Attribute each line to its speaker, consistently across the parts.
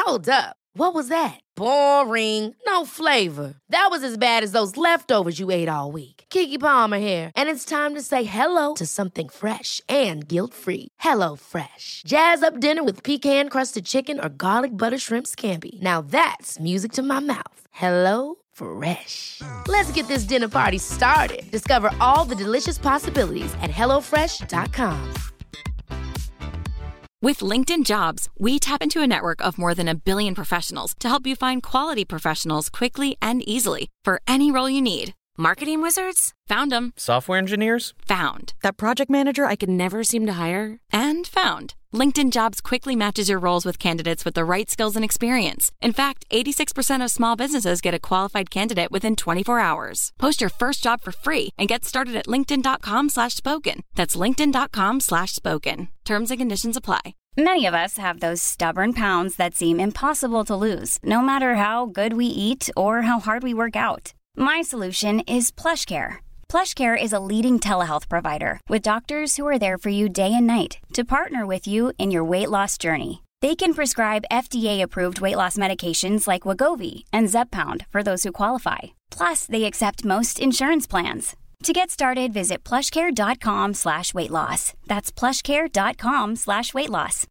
Speaker 1: Hold up. What was that? Boring. No flavor. That was as bad as those leftovers you ate all week. Keke Palmer here, and it's time to say hello to something fresh and guilt-free. Hello Fresh. Jazz up dinner with pecan-crusted chicken or garlic butter shrimp scampi. Now that's music to my mouth. Hello Fresh. Let's get this dinner party started. Discover all the delicious possibilities at hellofresh.com.
Speaker 2: With LinkedIn Jobs, we tap into a network of more than 1 billion professionals to help you find quality professionals quickly and easily for any role you need. Marketing wizards? Found them.
Speaker 3: Software engineers?
Speaker 2: Found.
Speaker 4: That project manager I could never seem to hire?
Speaker 2: And found. LinkedIn Jobs quickly matches your roles with candidates with the right skills and experience. In fact, 86% of small businesses get a qualified candidate within 24 hours. Post your first job for free and get started at linkedin.com/spoken. That's linkedin.com/spoken. Terms and conditions apply.
Speaker 5: Many of us have those stubborn pounds that seem impossible to lose, no matter how good we eat or how hard we work out. My solution is PlushCare. PlushCare is a leading telehealth provider with doctors who are there for you day and night to partner with you in your weight loss journey. They can prescribe FDA-approved weight loss medications like Wegovy and Zepbound for those who qualify. Plus, they accept most insurance plans. To get started, visit plushcare.com/weightloss. That's plushcare.com/weightloss.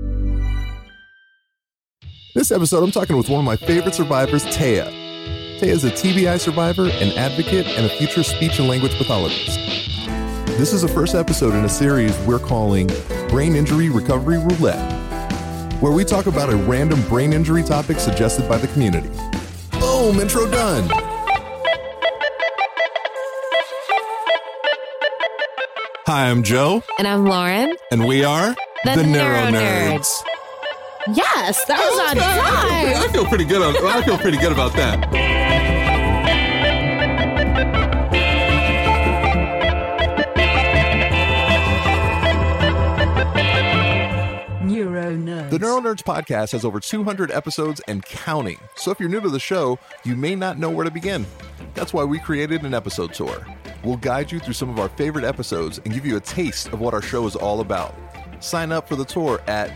Speaker 6: This episode, I'm talking with one of my favorite survivors, Taya. Taya is a TBI survivor, an advocate, and a future speech and language pathologist. This is the first episode in a series we're calling Brain Injury Recovery Roulette, where we talk about a random brain injury topic suggested by the community. Boom, intro done. Hi, I'm Joe.
Speaker 4: And I'm Lauren.
Speaker 6: And we are
Speaker 4: the Neuro Nerds. Yes, that was on time.
Speaker 6: I feel pretty good about that.
Speaker 7: Neuro Nerds.
Speaker 6: The Neuro Nerds podcast has over 200 episodes and counting. So if you're new to the show, you may not know where to begin. That's why we created an episode tour. We'll guide you through some of our favorite episodes and give you a taste of what our show is all about. Sign up for the tour at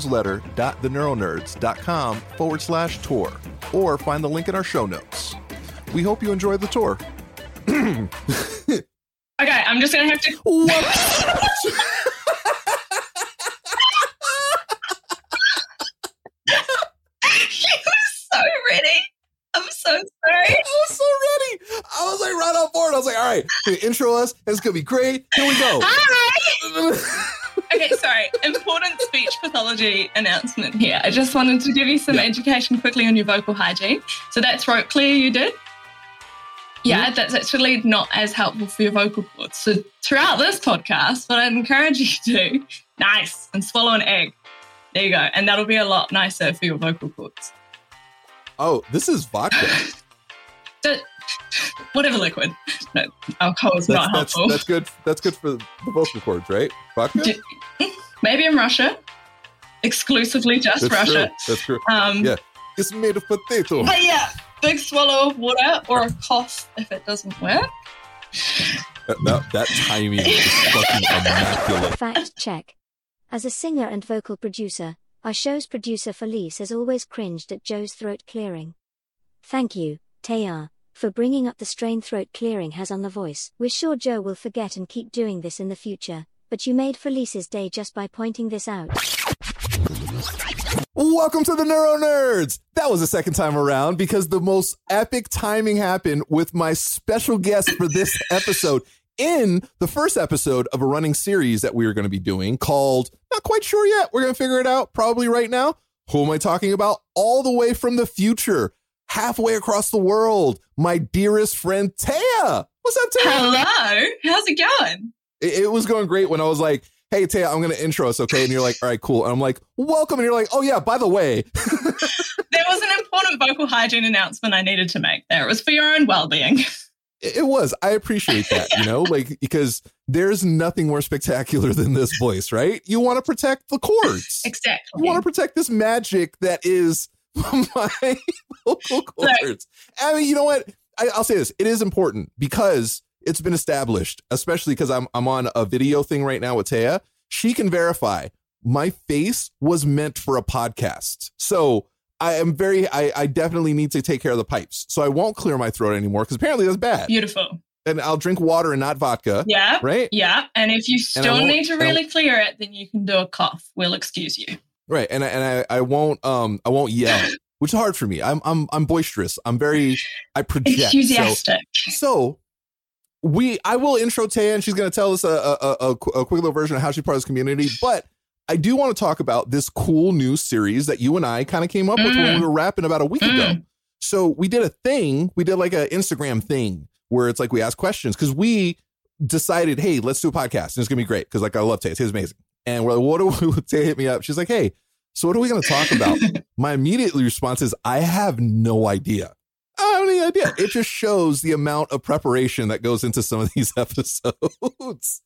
Speaker 6: newsletter.theneuronerds.com/tour or find the link in our show notes. We hope you enjoy the tour.
Speaker 8: Okay, I'm just going to have to... Ready? I'm so sorry.
Speaker 6: I was so ready. I was like right on board. I was like, all right, intro us. It's going to be great. Here we go.
Speaker 8: Hi. Okay, sorry. Important speech pathology announcement here. I just wanted to give you some education quickly on your vocal hygiene. So that throat clear you did. Yeah, that's actually not as helpful for your vocal cords. So throughout this podcast, what I'd encourage you to do, and swallow an egg. There you go. And that'll be a lot nicer for your vocal cords.
Speaker 6: Oh, this is vodka.
Speaker 8: Whatever liquid. No, alcohol is not helpful.
Speaker 6: That's good. That's good for the vocal cords, right? Vodka?
Speaker 8: Maybe in Russia. Exclusively just
Speaker 6: that's
Speaker 8: Russia.
Speaker 6: True. That's true. Yeah. It's made of potato.
Speaker 8: But yeah, big swallow of water or a cough if it doesn't work.
Speaker 6: That timing is fucking immaculate.
Speaker 9: Fact check. As a singer and vocal producer, our show's producer Felice has always cringed at Joe's throat clearing. Thank you, Taya, for bringing up the strain throat clearing has on the voice. We're sure Joe will forget and keep doing this in the future, but you made Felice's day just by pointing this out.
Speaker 6: Welcome to the Neuro Nerds! That was the second time around because the most epic timing happened with my special guest for this episode in the first episode of a running series that we are going to be doing called, not quite sure yet, we're going to figure it out probably right now. Who am I talking about? All the way from the future, halfway across the world, my dearest friend Taya. What's up, Taya?
Speaker 8: Hello, how's it going?
Speaker 6: It was going great when I was like, hey, Taya, I'm going to intro us, okay? And you're like, all right, cool. And I'm like, welcome. And you're like, oh, yeah, by the way.
Speaker 8: There was an important vocal hygiene announcement I needed to make there. It was for your own well-being.
Speaker 6: It was. I appreciate that, because there's nothing more spectacular than this voice, right? You want to protect the chords.
Speaker 8: Exactly.
Speaker 6: You want to protect this magic that is my vocal cords. I mean, you know what? I'll say this. It is important because it's been established, especially because I'm on a video thing right now with Taya. She can verify my face was meant for a podcast. So I definitely need to take care of the pipes. So I won't clear my throat anymore because apparently that's bad.
Speaker 8: Beautiful.
Speaker 6: And I'll drink water and not vodka.
Speaker 8: Yeah.
Speaker 6: Right?
Speaker 8: Yeah. And if you still need to really clear it, then you can do a cough. We'll excuse you.
Speaker 6: Right. And I won't yell, which is hard for me. I'm boisterous. I project.
Speaker 8: Enthusiastic.
Speaker 6: So I will intro Taya, and she's going to tell us a quick little version of how she's part of this community. But I do want to talk about this cool new series that you and I kind of came up with when we were rapping about a week ago. So we did a thing. We did like an Instagram thing where it's like we ask questions because we decided, hey, let's do a podcast. And it's going to be great because like I love Taya. Taya's amazing. And we're like, what do we? Taya hit me up. She's like, hey, so what are we going to talk about? My immediate response is, I have no idea. I don't have any idea. It just shows the amount of preparation that goes into some of these episodes.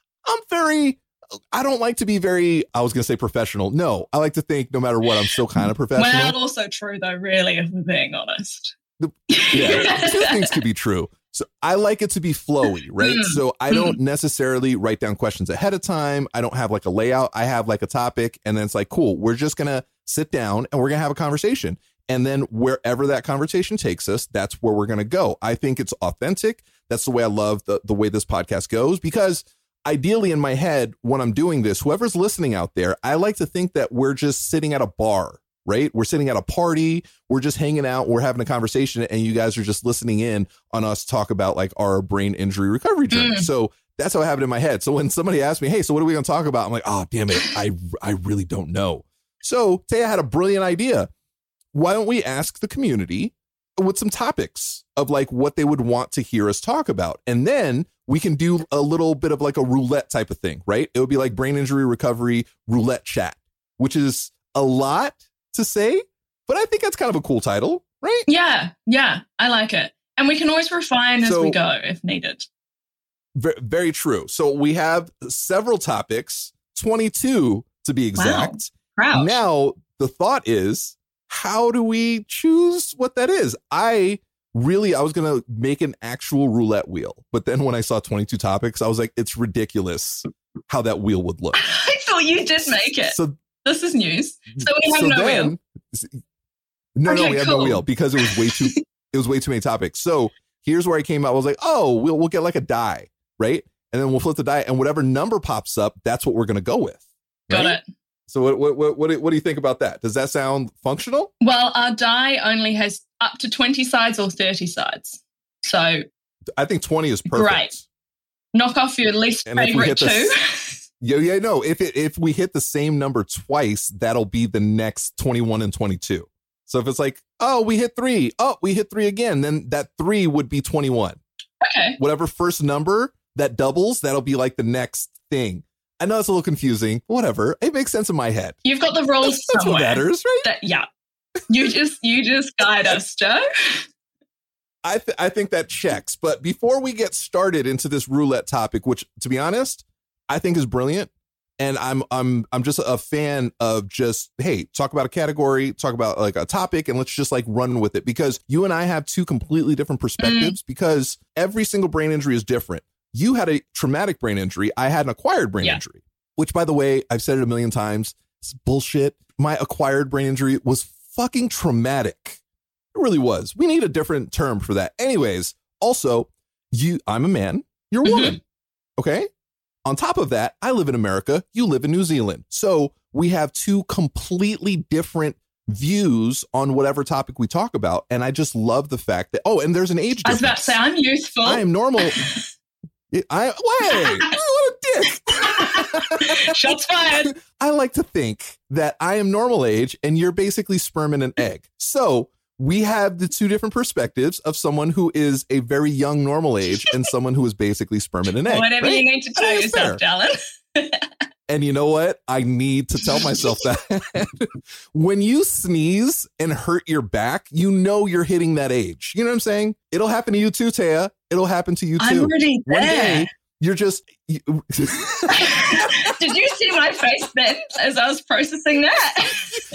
Speaker 6: I don't like to be I was going to say professional. No, I like to think no matter what, I'm still kind of professional.
Speaker 8: Well, that's also true though, really, if we're being honest.
Speaker 6: Yeah, two things could be true. So I like it to be flowy, right? So I don't necessarily write down questions ahead of time. I don't have like a layout. I have like a topic and then it's like, cool, we're just going to sit down and we're going to have a conversation. And then wherever that conversation takes us, that's where we're going to go. I think it's authentic. That's the way I love the way this podcast goes, because ideally in my head, when I'm doing this, whoever's listening out there, I like to think that we're just sitting at a bar, right? We're sitting at a party. We're just hanging out. We're having a conversation and you guys are just listening in on us talk about like our brain injury recovery journey. So that's how I have it in my head. So when somebody asks me, hey, so what are we going to talk about? I'm like, oh, damn it. I really don't know. So Taya had a brilliant idea. Why don't we ask the community with some topics of like what they would want to hear us talk about? And then we can do a little bit of like a roulette type of thing, right? It would be like brain injury recovery roulette chat, which is a lot to say, but I think that's kind of a cool title, right?
Speaker 8: Yeah. I like it. And we can always refine as we go if needed.
Speaker 6: Very true. So we have several topics, 22 to be exact.
Speaker 8: Wow.
Speaker 6: Now, the thought is, how do we choose what that is? I was going to make an actual roulette wheel. But then when I saw 22 topics, I was like, it's ridiculous how that wheel would look.
Speaker 8: I thought you did make it. So this is news. So we have no wheel.
Speaker 6: No, we have no wheel because it was way too many topics. So here's where I came out. I was like, oh, we'll get like a die, right? And then we'll flip the die. And whatever number pops up, that's what we're going to go with. Right?
Speaker 8: Got it.
Speaker 6: So what do you think about that? Does that sound functional?
Speaker 8: Well, our die only has up to 20 sides or 30 sides. So
Speaker 6: I think 20 is perfect.
Speaker 8: Great. Knock off your least favorite two.
Speaker 6: No. If we hit the same number twice, that'll be the next 21 and 22. So if it's like, oh, we hit 3. Oh, we hit 3 again. Then that 3 would be 21.
Speaker 8: Okay.
Speaker 6: Whatever first number that doubles, that'll be like the next thing. I know it's a little confusing. Whatever. It makes sense in my head.
Speaker 8: You've got the rules
Speaker 6: that's
Speaker 8: somewhere.
Speaker 6: What matters, right?
Speaker 8: Yeah. You just guide us, Joe.
Speaker 6: I think that checks. But before we get started into this roulette topic, which to be honest, I think is brilliant. And I'm just a fan of just, hey, talk about a category, talk about like a topic, and let's just like run with it, because you and I have two completely different perspectives because every single brain injury is different. You had a traumatic brain injury. I had an acquired brain injury, which, by the way, I've said it a million times. It's bullshit. My acquired brain injury was fucking traumatic. It really was. We need a different term for that. Anyways, also, I'm a man. You're a woman. Okay. On top of that, I live in America. You live in New Zealand. So we have two completely different views on whatever topic we talk about. And I just love the fact that, and there's an age difference.
Speaker 8: I was about to say, I'm youthful.
Speaker 6: I am normal. What a dick.
Speaker 8: Shots fired.
Speaker 6: I like to think that I am normal age and you're basically sperm and an egg. So we have the two different perspectives of someone who is a very young normal age and someone who is basically sperm and an egg.
Speaker 8: Whatever you need to tell yourself, darling.
Speaker 6: And you know what? I need to tell myself that when you sneeze and hurt your back, you know you're hitting that age. You know what I'm saying? It'll happen to you too, Taya. It'll happen to you too.
Speaker 8: I'm already there.
Speaker 6: One day, you're just...
Speaker 8: Did you see my face then as I was processing that?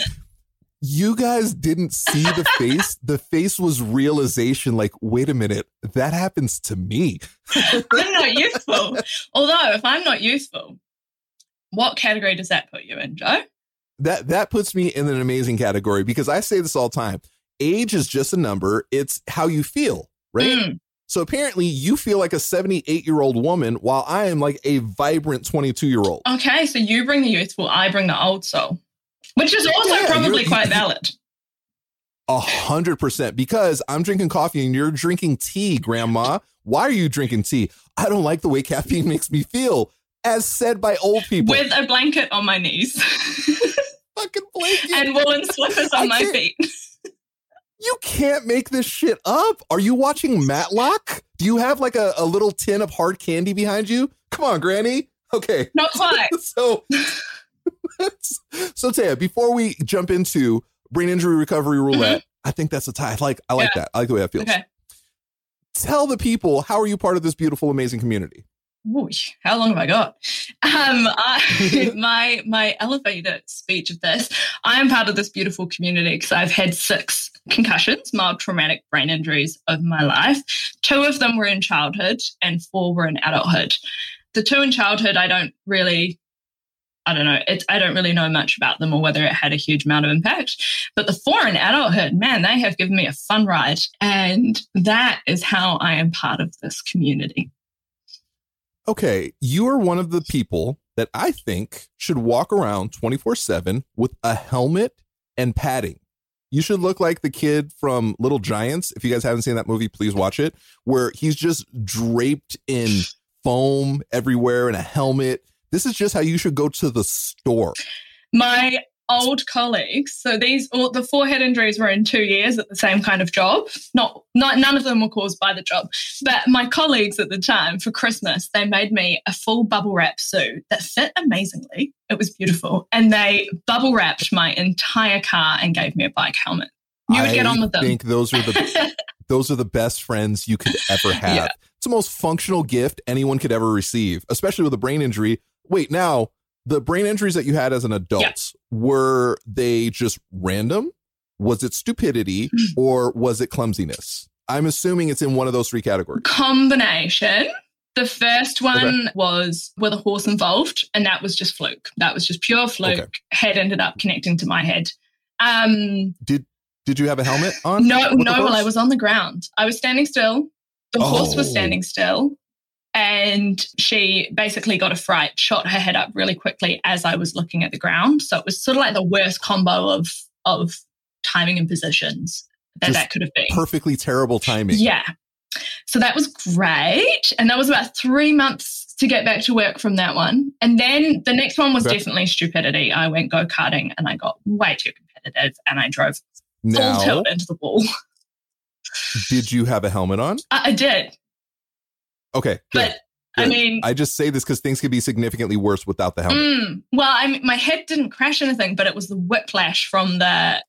Speaker 6: You guys didn't see the face. The face was realization like, wait a minute, that happens to me.
Speaker 8: I'm not youthful. Although, if I'm not youthful, what category does that put you in, Joe?
Speaker 6: that puts me in an amazing category because I say this all the time. Age is just a number. It's how you feel, right? So apparently you feel like a 78-year-old woman while I am like a vibrant 22-year-old.
Speaker 8: Okay, so you bring the youthful, I bring the old soul, which is also probably quite valid.
Speaker 6: 100%, because I'm drinking coffee and you're drinking tea, Grandma. Why are you drinking tea? I don't like the way caffeine makes me feel, as said by old people.
Speaker 8: With a blanket on my knees.
Speaker 6: Fucking blanket.
Speaker 8: And woolen slippers on my feet.
Speaker 6: You can't make this shit up. Are you watching Matlock? Do you have like a little tin of hard candy behind you? Come on, Granny. Okay.
Speaker 8: Not quite.
Speaker 6: So Taya, before we jump into brain injury recovery roulette, I think that's a tie. I like that. I like the way that feels.
Speaker 8: Okay.
Speaker 6: Tell the people, how are you part of this beautiful, amazing community?
Speaker 8: Ooh, how long have I got? My elevator speech of this. I am part of this beautiful community because I've had 6 concussions, mild traumatic brain injuries over my life. 2 of them were in childhood and 4 were in adulthood. The 2 in childhood, I don't really know much about them or whether it had a huge amount of impact. But the 4 in adulthood, man, they have given me a fun ride. And that is how I am part of this community.
Speaker 6: Okay, you are one of the people that I think should walk around 24/7 with a helmet and padding. You should look like the kid from Little Giants. If you guys haven't seen that movie, please watch it, where he's just draped in foam everywhere and a helmet. This is just how you should go to the store. My
Speaker 8: old colleagues, so the 4 head injuries were in 2 years at the same kind of job. None of them were caused by the job. But my colleagues at the time, for Christmas, they made me a full bubble wrap suit that fit amazingly. It was beautiful. And they bubble wrapped my entire car and gave me a bike helmet. You would get on with them. I think
Speaker 6: those are the best friends you could ever have. Yeah. It's the most functional gift anyone could ever receive, especially with a brain injury. Wait, now, the brain injuries that you had as an adult, were they just random? Was it stupidity or was it clumsiness? I'm assuming it's in one of those 3 categories.
Speaker 8: Combination. The first one was with a horse involved, and that was just fluke. That was just pure fluke. Okay. Head ended up connecting to my head.
Speaker 6: Did you have a helmet on?
Speaker 8: No. Well, I was on the ground. I was standing still. The horse was standing still. And she basically got a fright, shot her head up really quickly as I was looking at the ground. So it was sort of like the worst combo of timing and positions that could have been.
Speaker 6: Perfectly terrible timing.
Speaker 8: Yeah. So that was great. And that was about 3 months to get back to work from that one. And then the next one was definitely stupidity. I went go-karting and I got way too competitive and I drove full tilt into the wall.
Speaker 6: Did you have a helmet on?
Speaker 8: I did.
Speaker 6: Okay, good.
Speaker 8: But I
Speaker 6: I just say this because things could be significantly worse without the helmet.
Speaker 8: Well, my head didn't crash anything, but it was the whiplash from the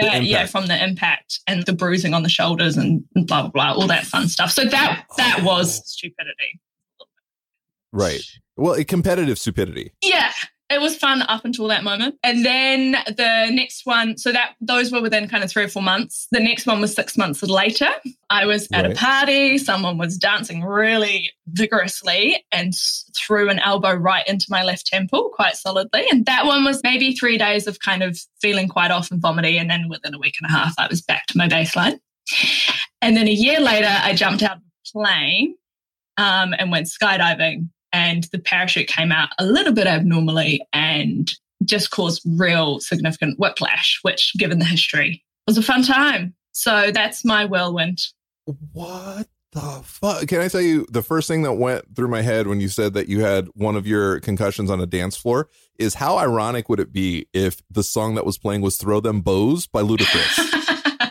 Speaker 8: impact and the bruising on the shoulders and blah blah blah, all that fun stuff. So that was stupidity.
Speaker 6: Right. Well, competitive stupidity.
Speaker 8: Yeah. It was fun up until that moment. And then the next one, so those were within kind of 3 or 4 months. The next one was 6 months later. I was at a party. Someone was dancing really vigorously and threw an elbow right into my left temple quite solidly. And that one was maybe 3 days of kind of feeling quite off and vomity. And then within a week and a half, I was back to my baseline. And then a year later, I jumped out of a plane and went skydiving. And the parachute came out a little bit abnormally and just caused real significant whiplash, which, given the history, was a fun time. So that's my whirlwind.
Speaker 6: What the fuck? Can I tell you, the first thing that went through my head when you said that you had one of your concussions on a dance floor is how ironic would it be if the song that was playing was Throw Them Bows by Ludacris?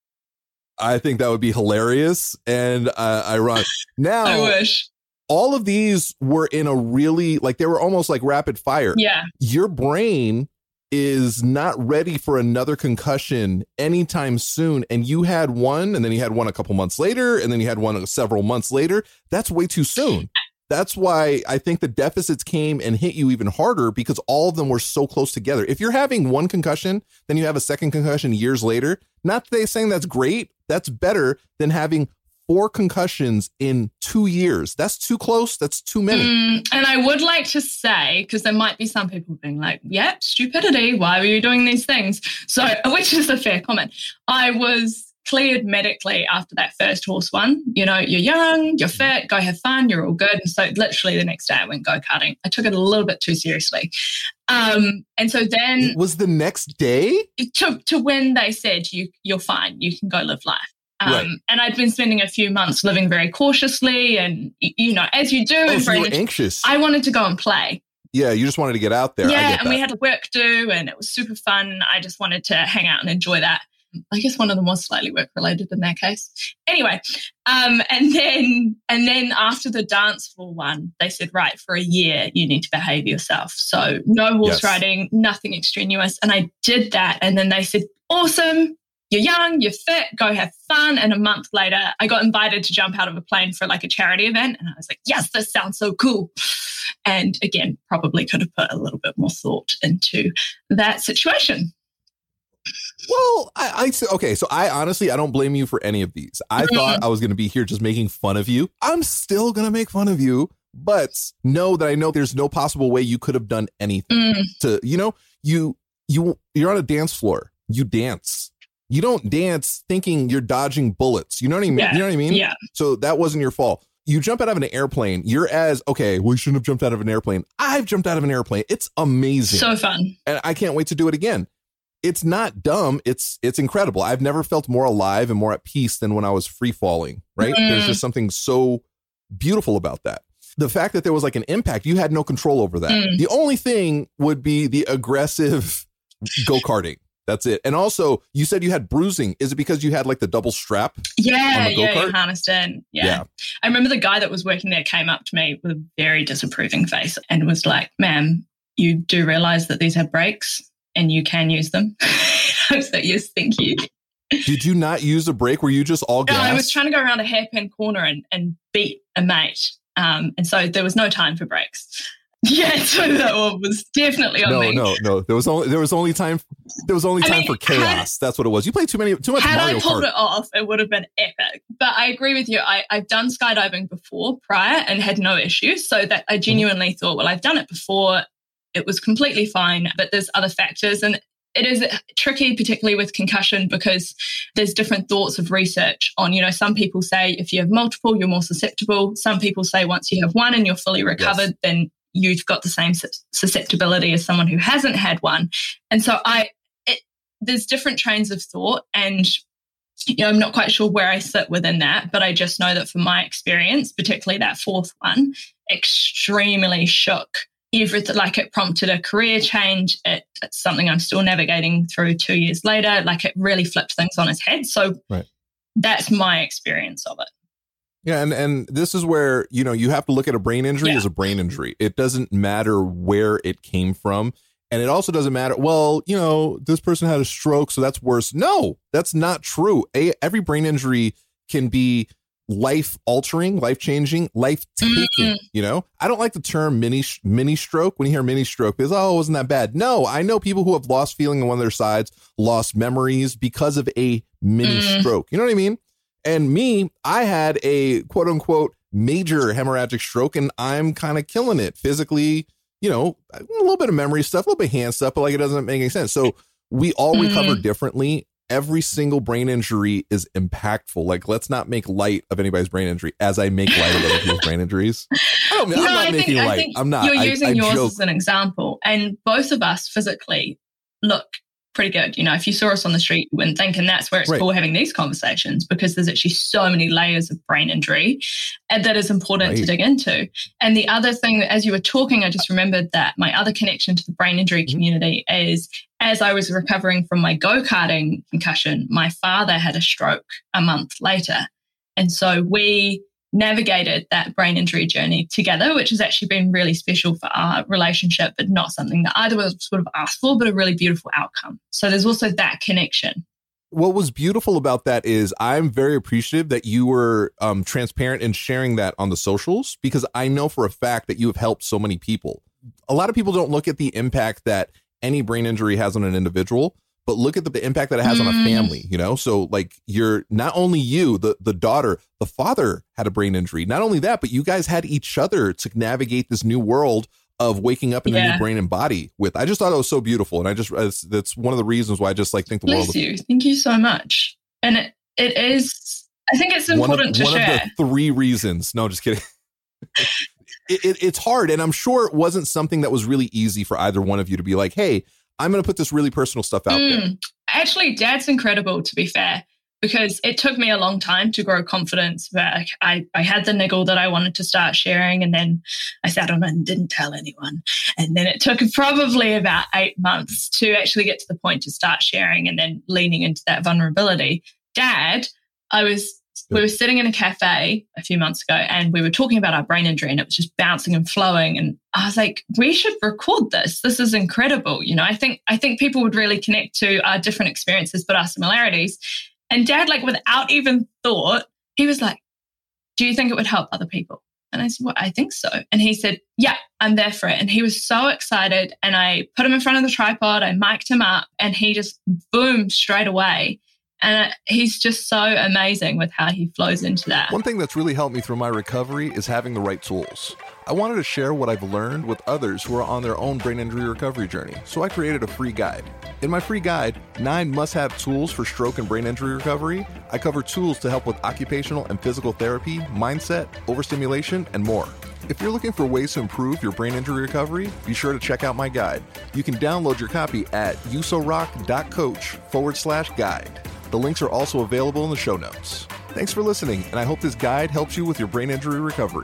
Speaker 6: I think that would be hilarious and ironic. Now,
Speaker 8: I wish.
Speaker 6: All of these were in a really, they were almost like rapid fire.
Speaker 8: Yeah.
Speaker 6: Your brain is not ready for another concussion anytime soon. And you had one, and then you had one a couple months later, and then you had one several months later. That's way too soon. That's why I think the deficits came and hit you even harder because all of them were so close together. If you're having one concussion, then you have a second concussion years later. Not saying that's great. That's better than having 4 concussions in 2 years. That's too close. That's too many.
Speaker 8: And I would like to say, because there might be some people being like, yeah, stupidity. Why were you doing these things? So, which is a fair comment. I was cleared medically after that first horse one. You know, you're young, you're fit, go have fun, you're all good. And so literally the next day I went go-karting. I took it a little bit too seriously. And so then...
Speaker 6: It was the next day?
Speaker 8: To when they said, you're fine, you can go live life.
Speaker 6: Right.
Speaker 8: And I'd been spending a few months living very cautiously and, you know, as you do.
Speaker 6: Oh, so you were anxious.
Speaker 8: I wanted to go and play.
Speaker 6: Yeah, you just wanted to get out there.
Speaker 8: Yeah, and we had work due and it was super fun. I just wanted to hang out and enjoy that. I guess one of them was slightly work-related in that case. Anyway, and then after the dance floor one, they said, right, for a year, you need to behave yourself. So no horse riding, nothing extraneous. And I did that. And then they said, awesome, you're young, you're fit, go have fun. And a month later, I got invited to jump out of a plane for like a charity event. And I was like, yes, this sounds so cool. And again, probably could have put a little bit more thought into that situation.
Speaker 6: Well, okay, so I honestly don't blame you for any of these. I thought I was going to be here just making fun of you. I'm still going to make fun of you, but know that I know there's no possible way you could have done anything to, you know, you're on a dance floor. You dance. You don't dance thinking you're dodging bullets. You know what I mean?
Speaker 8: Yeah.
Speaker 6: You know what I mean?
Speaker 8: Yeah.
Speaker 6: So that wasn't your fault. You jump out of an airplane. You're okay, we shouldn't have jumped out of an airplane. I've jumped out of an airplane. It's amazing.
Speaker 8: So fun.
Speaker 6: And I can't wait to do it again. It's not dumb. It's incredible. I've never felt more alive and more at peace than when I was free falling, right? There's just something so beautiful about that. The fact that there was like an impact, you had no control over that. The only thing would be the aggressive go-karting. That's it. And also, you said you had bruising. Is it because you had like the double strap?
Speaker 8: Yeah, you harnessed in. Yeah. I remember the guy that was working there came up to me with a very disapproving face and was like, ma'am, you do realize that these have brakes? And you can use them. I was like, yes, thank you.
Speaker 6: Did you not use a brake? Were you just all gas?
Speaker 8: No, I was trying to go around a hairpin corner and beat a mate. And so there was no time for brakes. Yeah, so that was definitely on me.
Speaker 6: No. There was only time for chaos. That's what it was. You played too much Mario Kart.
Speaker 8: Had I pulled it off, it would have been epic. But I agree with you. I've done skydiving before prior and had no issues. So that I genuinely thought, well, I've done it before. It was completely fine, but there's other factors. And it is tricky, particularly with concussion, because there's different thoughts of research on, you know, some people say if you have multiple, you're more susceptible. Some people say once you have one and you're fully recovered, then you've got the same susceptibility as someone who hasn't had one. And so there's different trains of thought. And, you know, I'm not quite sure where I sit within that, but I just know that from my experience, particularly that fourth one, extremely shook everything. Like it prompted a career change. It's something I'm still navigating through 2 years later. Like it really flipped things on its head. So that's my experience of it.
Speaker 6: Yeah. And this is where, you know, you have to look at a brain injury as a brain injury. It doesn't matter where it came from. And it also doesn't matter, well, you know, this person had a stroke, so that's worse. No, that's not true. Every brain injury can be life-altering, life-changing, life-taking, you know? I don't like the term mini stroke. When you hear mini stroke, because, oh, it wasn't that bad. No, I know people who have lost feeling on one of their sides, lost memories because of a mini stroke. You know what I mean? And me, I had a quote-unquote major hemorrhagic stroke, and I'm kind of killing it physically, you know, a little bit of memory stuff, a little bit of hand stuff, but like it doesn't make any sense. So we all recover differently. Every single brain injury is impactful. Like, let's not make light of anybody's brain injury as I make light of other people's brain injuries. I'm not making light. I'm not.
Speaker 8: You're using yours
Speaker 6: joke.
Speaker 8: as an example. And both of us physically look pretty good. You know, if you saw us on the street, you wouldn't think. And that's where it's cool having these conversations, because there's actually so many layers of brain injury and that is important to dig into. And the other thing, as you were talking, I just remembered that my other connection to the brain injury community is, as I was recovering from my go-karting concussion, my father had a stroke a month later. And so we navigated that brain injury journey together, which has actually been really special for our relationship, but not something that either of us sort of asked for, but a really beautiful outcome. So there's also that connection.
Speaker 6: What was beautiful about that is I'm very appreciative that you were transparent in sharing that on the socials, because I know for a fact that you have helped so many people. A lot of people don't look at the impact that any brain injury has on an individual, but look at the impact that it has on a family, you know? So like you're not only you, the daughter, the father had a brain injury. Not only that, but you guys had each other to navigate this new world of waking up in a new brain and body with. I just thought it was so beautiful. And that's one of the reasons why I just like think the world of
Speaker 8: you. Thank you so much. And it is, I think it's important to share.
Speaker 6: One of the 3 reasons. No, just kidding. It's hard. And I'm sure it wasn't something that was really easy for either one of you to be like, hey, I'm going to put this really personal stuff out there.
Speaker 8: Actually, Dad's incredible, to be fair, because it took me a long time to grow confidence. But I had the niggle that I wanted to start sharing, and then I sat on it and didn't tell anyone. And then it took probably about 8 months to actually get to the point to start sharing and then leaning into that vulnerability. Dad, we were sitting in a cafe a few months ago and we were talking about our brain injury and it was just bouncing and flowing. And I was like, we should record this. This is incredible. You know, I think people would really connect to our different experiences, but our similarities. And Dad, like without even thought, he was like, do you think it would help other people? And I said, well, I think so. And he said, yeah, I'm there for it. And he was so excited. And I put him in front of the tripod. I mic'd him up and he just boomed straight away. And he's just so amazing with how he flows into that.
Speaker 6: One thing that's really helped me through my recovery is having the right tools. I wanted to share what I've learned with others who are on their own brain injury recovery journey, so I created a free guide. In my free guide, 9 must-have tools for stroke and brain injury recovery, I cover tools to help with occupational and physical therapy, mindset, overstimulation, and more. If you're looking for ways to improve your brain injury recovery, be sure to check out my guide. You can download your copy at usorock.coach/guide. The links are also available in the show notes. Thanks for listening, and I hope this guide helps you with your brain injury recovery.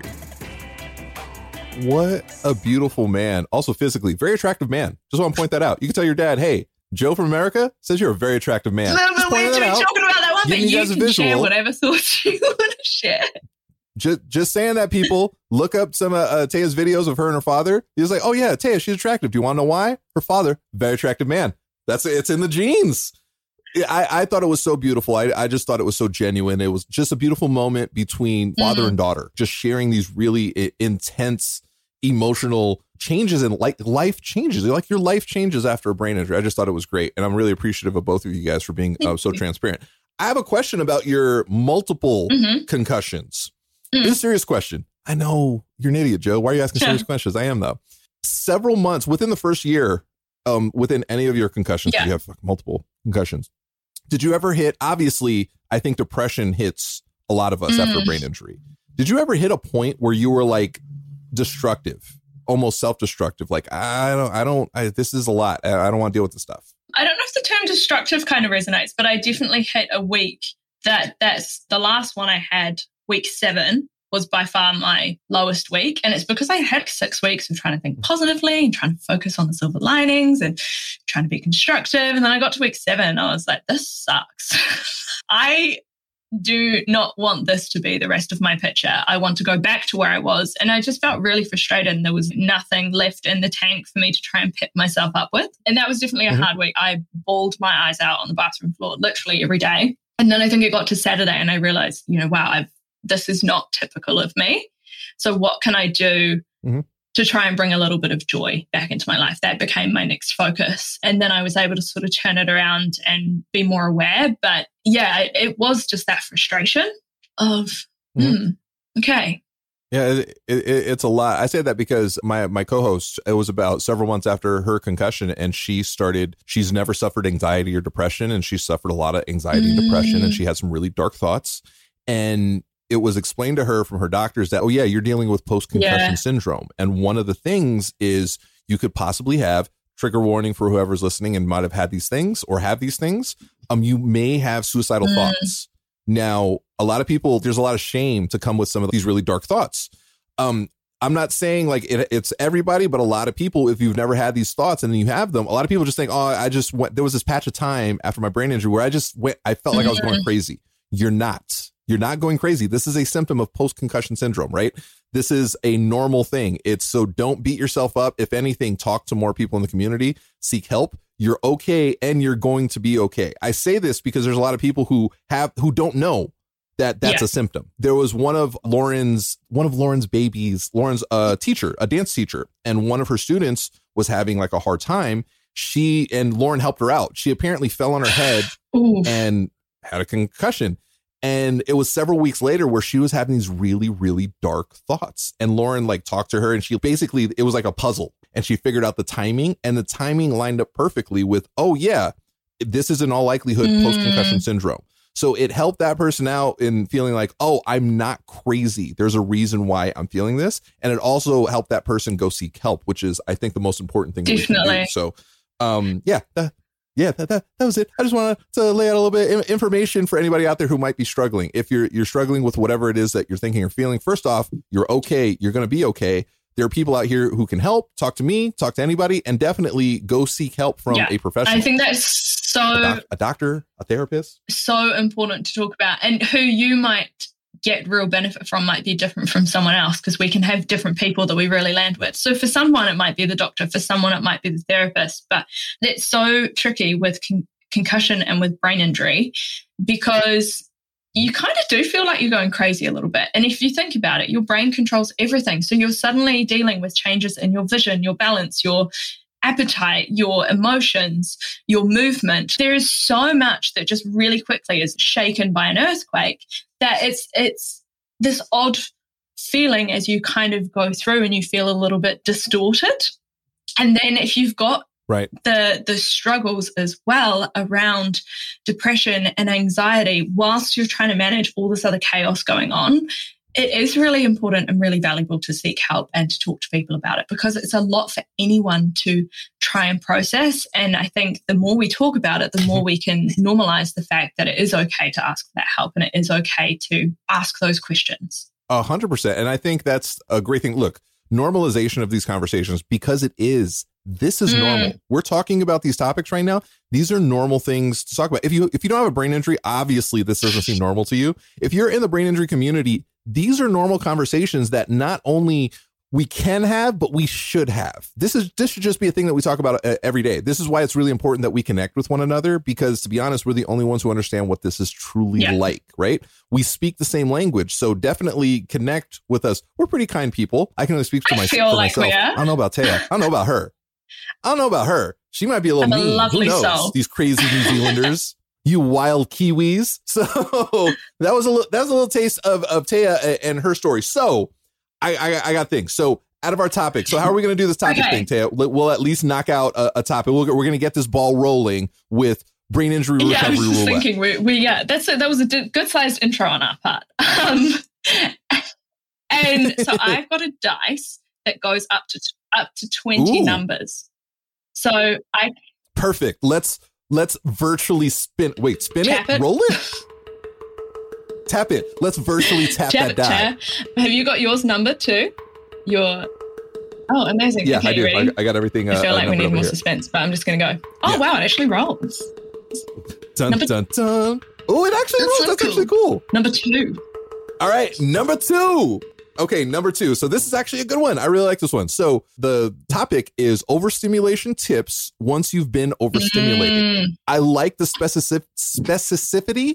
Speaker 6: What a beautiful man. Also physically, very attractive man. Just want to point that out. You can tell your dad, hey, Joe from America says you're a very attractive man.
Speaker 8: No, but we're talking about that one, but you can share whatever thoughts you want to share.
Speaker 6: Just saying that, people. Look up some of Taya's videos of her and her father. He was like, oh yeah, Taya, she's attractive. Do you want to know why? Her father, very attractive man. It's in the genes. I thought it was so beautiful. I just thought it was so genuine. It was just a beautiful moment between father and daughter, just sharing these really intense emotional changes and like life changes. Like your life changes after a brain injury. I just thought it was great. And I'm really appreciative of both of you guys for being so transparent. I have a question about your multiple concussions. This is a serious question. I know you're an idiot, Joe. Why are you asking serious questions? I am, though. Several months within the first year, within any of your concussions, you have multiple concussions. Did you ever hit, obviously, I think depression hits a lot of us after a brain injury. Did you ever hit a point where you were like destructive, almost self-destructive? Like, this is a lot. I don't want to deal with this stuff.
Speaker 8: I don't know if the term destructive kind of resonates, but I definitely hit a week that's the last one I had, week 7, was by far my lowest week. And it's because I had 6 weeks of trying to think positively and trying to focus on the silver linings and trying to be constructive. And then I got to week 7. I was like, this sucks. I do not want this to be the rest of my picture. I want to go back to where I was. And I just felt really frustrated. And there was nothing left in the tank for me to try and pick myself up with. And that was definitely a hard week. I bawled my eyes out on the bathroom floor literally every day. And then I think it got to Saturday and I realized, wow, this is not typical of me. So what can I do to try and bring a little bit of joy back into my life? That became my next focus. And then I was able to sort of turn it around and be more aware. But yeah, it was just that frustration of, okay.
Speaker 6: Yeah, it's a lot. I say that because my co-host, it was about several months after her concussion and she's never suffered anxiety or depression. And she suffered a lot of anxiety and depression. And she had some really dark thoughts. And it was explained to her from her doctors that, oh yeah, you're dealing with post-concussion syndrome. And one of the things is you could possibly have, trigger warning for whoever's listening and might have had these things or have these things, you may have suicidal thoughts. Now, a lot of people, there's a lot of shame to come with some of these really dark thoughts. I'm not saying like it's everybody, but a lot of people, if you've never had these thoughts and then you have them, a lot of people just think, oh, there was this patch of time after my brain injury where I felt like I was going crazy. You're not going crazy. This is a symptom of post-concussion syndrome, right? This is a normal thing. So don't beat yourself up. If anything, talk to more people in the community, seek help. You're okay. And you're going to be okay. I say this because there's a lot of people who don't know that that's a symptom. There was one of Lauren's babies, Lauren's teacher, a dance teacher, and one of her students was having like a hard time. and Lauren helped her out. She apparently fell on her head and had a concussion. And it was several weeks later where she was having these really, really dark thoughts. And Lauren like talked to her, and she basically, it was like a puzzle, and she figured out the timing, and the timing lined up perfectly with, oh yeah, this is in all likelihood post-concussion syndrome. So it helped that person out in feeling like, oh, I'm not crazy. There's a reason why I'm feeling this. And it also helped that person go seek help, which is, I think, the most important thing.
Speaker 8: Definitely.
Speaker 6: So, that was it. I just wanted to lay out a little bit of information for anybody out there who might be struggling. If you're struggling with whatever it is that you're thinking or feeling, first off, you're okay. You're going to be okay. There are people out here who can help. Talk to me, talk to anybody, and definitely go seek help from a professional.
Speaker 8: I think that's so
Speaker 6: a doctor, a therapist.
Speaker 8: So important to talk about, and who you might get real benefit from might be different from someone else, because we can have different people that we really land with. So for someone, it might be the doctor. For someone, it might be the therapist. But it's so tricky with concussion and with brain injury, because you kind of do feel like you're going crazy a little bit. And if you think about it, your brain controls everything. So you're suddenly dealing with changes in your vision, your balance, your appetite, your emotions, your movement. There is so much that just really quickly is shaken by an earthquake, that it's this odd feeling as you kind of go through and you feel a little bit distorted. And then if you've got the struggles as well around depression and anxiety, whilst you're trying to manage all this other chaos going on, it is really important and really valuable to seek help and to talk to people about it, because it's a lot for anyone to try and process. And I think the more we talk about it, the more we can normalize the fact that it is okay to ask for that help, and it is okay to ask those questions.
Speaker 6: 100%. And I think that's a great thing. Look, normalization of these conversations, because this is normal. We're talking about these topics right now. These are normal things to talk about. If you don't have a brain injury, obviously this doesn't seem normal to you. If you're in the brain injury community, these are normal conversations that not only we can have, but we should have. This should just be a thing that we talk about every day. This is why it's really important that we connect with one another, because to be honest, we're the only ones who understand what this is truly like, right? We speak the same language. So definitely connect with us. We're pretty kind people. I can only speak for myself. I don't know about Taya. I don't know about her. She might be a little mean. Who knows?
Speaker 8: Soul.
Speaker 6: These crazy New Zealanders. You wild Kiwis. So that was a little taste of Taya and her story. So I got things. So out of our topic, so how are we going to do this topic thing, Taya? We'll at least knock out a topic. We're going to get this ball rolling with brain injury recovery.
Speaker 8: I was just thinking that was a good sized intro on our part. And so I've got a dice that goes up to 20 numbers. So
Speaker 6: perfect. Let's virtually spin it, roll it, tap it. Let's virtually tap that die.
Speaker 8: Have you got yours number too? Amazing.
Speaker 6: Yeah,
Speaker 8: okay,
Speaker 6: I do.
Speaker 8: Ready?
Speaker 6: I got everything.
Speaker 8: I feel like we need more suspense, but I'm just going to go. Oh, wow, it actually rolls.
Speaker 6: Dun, dun, dun. Oh, it actually rolls. That's actually cool.
Speaker 8: Number 2.
Speaker 6: All right, number 2. Okay, number 2. So this is actually a good one. I really like this one. So the topic is overstimulation tips once you've been overstimulated. I like the specificity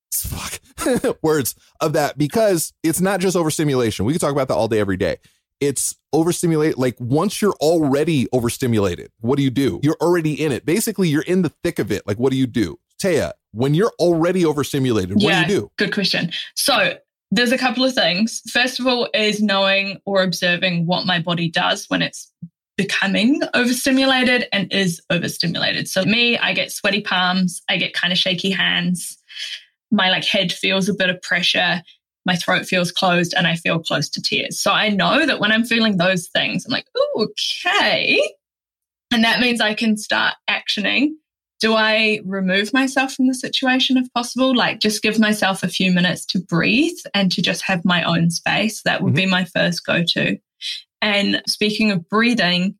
Speaker 6: words of that, because it's not just overstimulation. We can talk about that all day, every day. It's overstimulate. Like once you're already overstimulated, what do? You're already in it. Basically, you're in the thick of it. Like, what do you do? Taya, when you're already overstimulated, what do you do?
Speaker 8: Good question. So there's a couple of things. First of all is knowing or observing what my body does when it's becoming overstimulated and is overstimulated. So me, I get sweaty palms. I get kind of shaky hands. My head feels a bit of pressure. My throat feels closed and I feel close to tears. So I know that when I'm feeling those things, I'm like, oh, okay. And that means I can start actioning. Do I remove myself from the situation if possible? Just give myself a few minutes to breathe and to just have my own space. That would be my first go-to. And speaking of breathing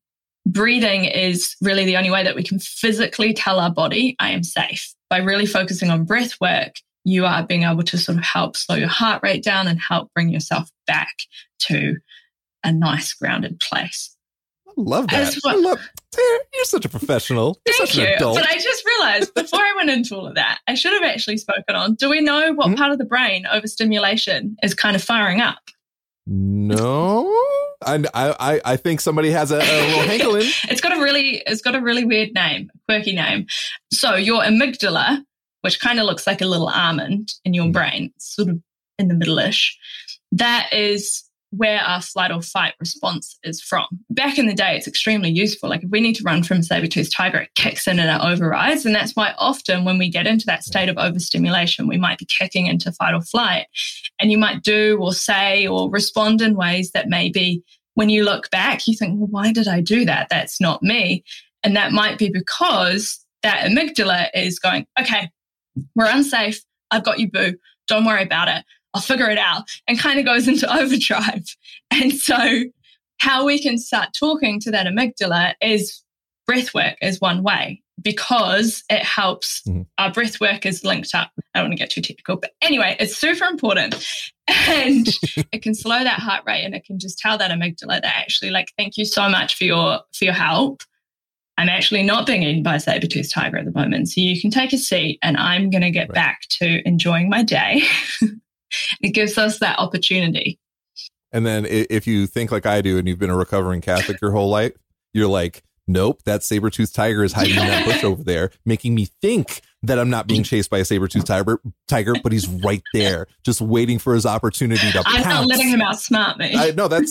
Speaker 8: is really the only way that we can physically tell our body, I am safe. By really focusing on breath work, you are being able to sort of help slow your heart rate down and help bring yourself back to a nice grounded place.
Speaker 6: Love that. You're such a professional.
Speaker 8: Thank you. But I just realized before I went into all of that, I should have actually spoken on, do we know what part of the brain overstimulation is kind of firing up?
Speaker 6: No. I think somebody has a little hankling.
Speaker 8: It's got a really weird name, quirky name. So your amygdala, which kind of looks like a little almond in your brain, sort of in the middle-ish, that is where our flight or fight response is from. Back in the day, it's extremely useful. Like if we need to run from a saber-toothed tiger, it kicks in and it overrides. And that's why often when we get into that state of overstimulation, we might be kicking into fight or flight. And you might do or say or respond in ways that maybe when you look back, you think, well, why did I do that? That's not me. And that might be because that amygdala is going, okay, we're unsafe. I've got you, boo. Don't worry about it. I'll figure it out, and kind of goes into overdrive. And so how we can start talking to that amygdala is breath work is one way, because it helps. Our breath work is linked up. I don't want to get too technical, but anyway, it's super important. And it can slow that heart rate, and it can just tell that amygdala that actually, like, thank you so much for your help. I'm actually not being eaten by a saber-toothed tiger at the moment. So you can take a seat and I'm going to get back to enjoying my day. It gives us that opportunity.
Speaker 6: And then if you think like I do and you've been a recovering Catholic your whole life, you're like, nope, that saber-toothed tiger is hiding in that bush over there, making me think that I'm not being chased by a saber-toothed tiger, but he's right there, just waiting for his opportunity to pounce.
Speaker 8: I'm not letting him outsmart me.
Speaker 6: No, that's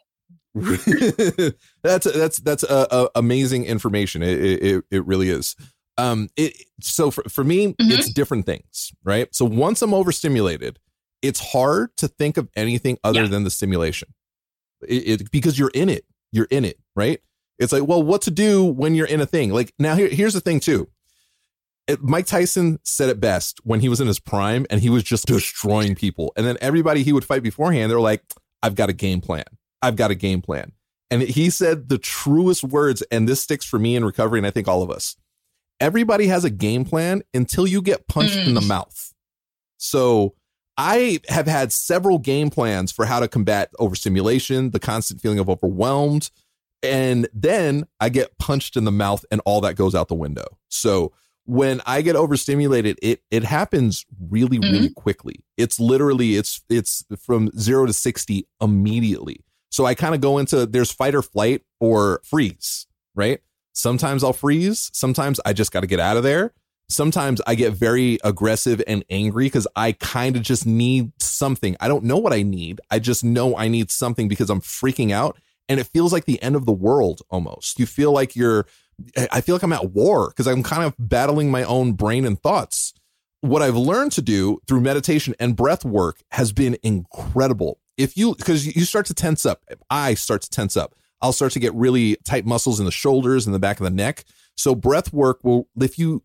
Speaker 6: that's amazing information. It really is. So for me, it's different things, right? So once I'm overstimulated, it's hard to think of anything other than the stimulation. Because you're in it, right? It's like, well, what to do when you're in a thing? Like now, here's the thing too. Mike Tyson said it best when he was in his prime and he was just destroying people. And then everybody he would fight beforehand, they're like, I've got a game plan. And he said the truest words, and this sticks for me in recovery, and I think all of us. Everybody has a game plan until you get punched in the mouth. So I have had several game plans for how to combat overstimulation, the constant feeling of overwhelmed, and then I get punched in the mouth and all that goes out the window. So when I get overstimulated, it happens really, really quickly. It's literally, it's from 0 to 60 immediately. So I kind of go into, there's fight or flight or freeze, right? Sometimes I'll freeze. Sometimes I just got to get out of there. Sometimes I get very aggressive and angry because I kind of just need something. I don't know what I need. I just know I need something because I'm freaking out. And it feels like the end of the world almost. You feel like I feel like I'm at war because I'm kind of battling my own brain and thoughts. What I've learned to do through meditation and breath work has been incredible. Because you start to tense up. I start to tense up. I'll start to get really tight muscles in the shoulders and the back of the neck. So breath work will, if you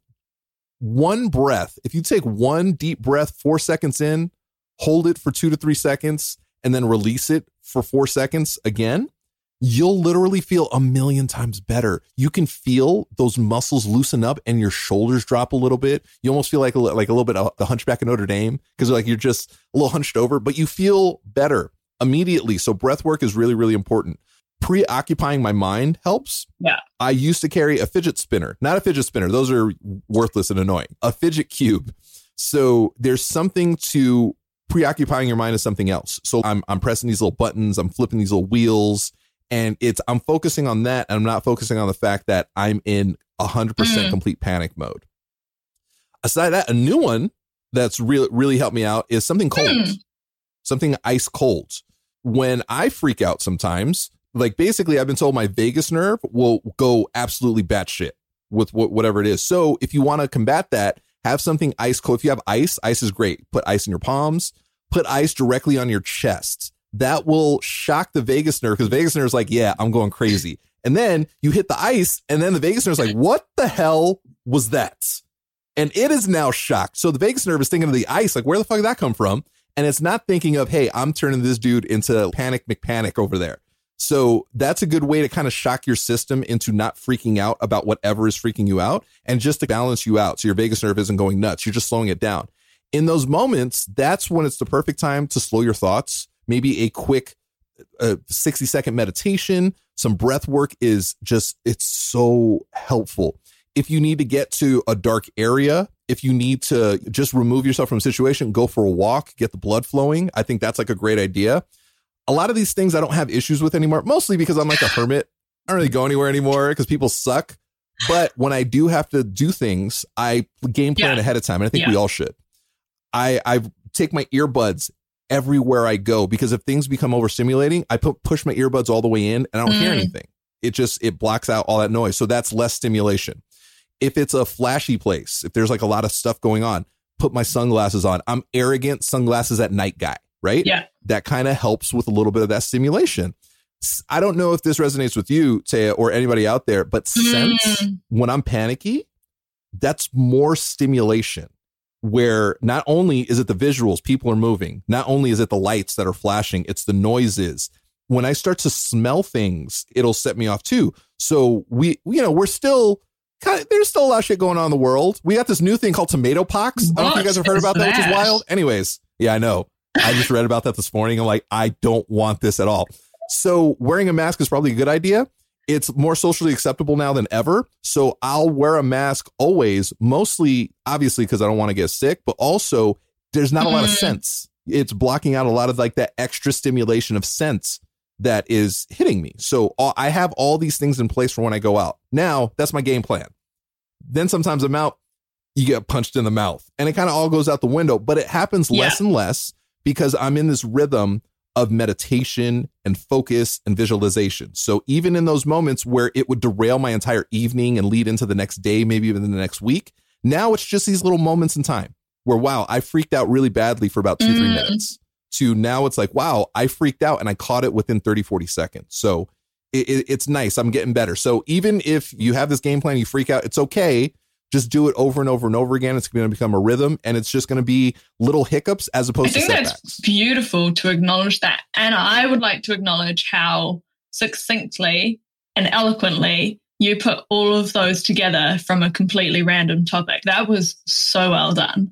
Speaker 6: take one deep breath, 4 seconds in, hold it for 2 to 3 seconds, and then release it for 4 seconds again, you'll literally feel a million times better. You can feel those muscles loosen up and your shoulders drop a little bit. You almost feel like a little bit of the Hunchback of Notre Dame because like you're just a little hunched over, but you feel better immediately. So breath work is really, really important. Preoccupying my mind helps.
Speaker 8: Yeah.
Speaker 6: I used to carry a fidget spinner, not a fidget spinner. Those are worthless and annoying. A fidget cube. So there's something to preoccupying your mind as something else. So I'm pressing these little buttons. I'm flipping these little wheels. And I'm focusing on that. And I'm not focusing on the fact that I'm in 100% complete panic mode. Aside that, a new one that's really helped me out is something cold, something ice cold. When I freak out sometimes, like basically I've been told my vagus nerve will go absolutely batshit with whatever it is. So if you want to combat that, have something ice cold. If you have ice is great. Put ice in your palms, put ice directly on your chest. That will shock the vagus nerve because vagus nerve is like, yeah, I'm going crazy. And then you hit the ice and then the vagus nerve is like, what the hell was that? And it is now shocked. So the vagus nerve is thinking of the ice, like, where the fuck did that come from? And it's not thinking of, hey, I'm turning this dude into Panic McPanic over there. So that's a good way to kind of shock your system into not freaking out about whatever is freaking you out and just to balance you out. So your vagus nerve isn't going nuts. You're just slowing it down. In those moments, that's when it's the perfect time to slow your thoughts. Maybe a quick 60-second meditation, some breath work it's so helpful. If you need to get to a dark area, if you need to just remove yourself from a situation, go for a walk, get the blood flowing. I think that's like a great idea. a lot of these things I don't have issues with anymore, mostly because I'm like a hermit. I don't really go anywhere anymore because people suck. But when I do have to do things, I game plan ahead of time. And I think we all should. I take my earbuds everywhere I go, because if things become overstimulating, I push my earbuds all the way in and I don't hear anything. It blocks out all that noise. So that's less stimulation. If it's a flashy place, if there's like a lot of stuff going on, put my sunglasses on. I'm arrogant sunglasses at night guy, right? Yeah. That kind of helps with a little bit of that stimulation. I don't know if this resonates with you, Taya, or anybody out there, but sense when I'm panicky, that's more stimulation, where not only is it the visuals, people are moving, not only is it the lights that are flashing, it's the noises. When I start to smell things, it'll set me off too. So we're still there's still a lot of shit going on in the world. We got this new thing called tomato pox. I don't know if you guys have heard about that, which is wild. Anyways, yeah, I know. I just read about that this morning. I'm like, I don't want this at all. So wearing a mask is probably a good idea. It's more socially acceptable now than ever. So I'll wear a mask always, mostly, obviously, because I don't want to get sick, but also there's not a lot of sense. It's blocking out a lot of like that extra stimulation of sense that is hitting me. So I have all these things in place for when I go out. Now, that's my game plan. Then sometimes I'm out, you get punched in the mouth and it kind of all goes out the window, but it happens less and less because I'm in this rhythm of meditation and focus and visualization. So even in those moments where it would derail my entire evening and lead into the next day, maybe even the next week, now it's just these little moments in time where, wow, I freaked out really badly for about 2-3 minutes, to now it's like, wow, I freaked out and I caught it within 30-40 seconds. So it's nice. I'm getting better. So even if you have this game plan, you freak out, it's okay. Just do it over and over and over again. It's going to become a rhythm, and it's just going to be little hiccups as opposed to setbacks. I think that's
Speaker 8: beautiful to acknowledge that. And I would like to acknowledge how succinctly and eloquently you put all of those together from a completely random topic. That was so well done.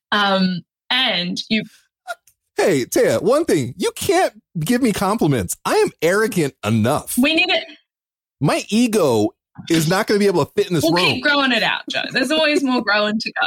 Speaker 8: And you...
Speaker 6: Hey, Taya, one thing, you can't give me compliments. I am arrogant enough.
Speaker 8: We need it.
Speaker 6: My ego is not going to be able to fit in this room.
Speaker 8: We'll keep growing it out, Joe. There's always more growing to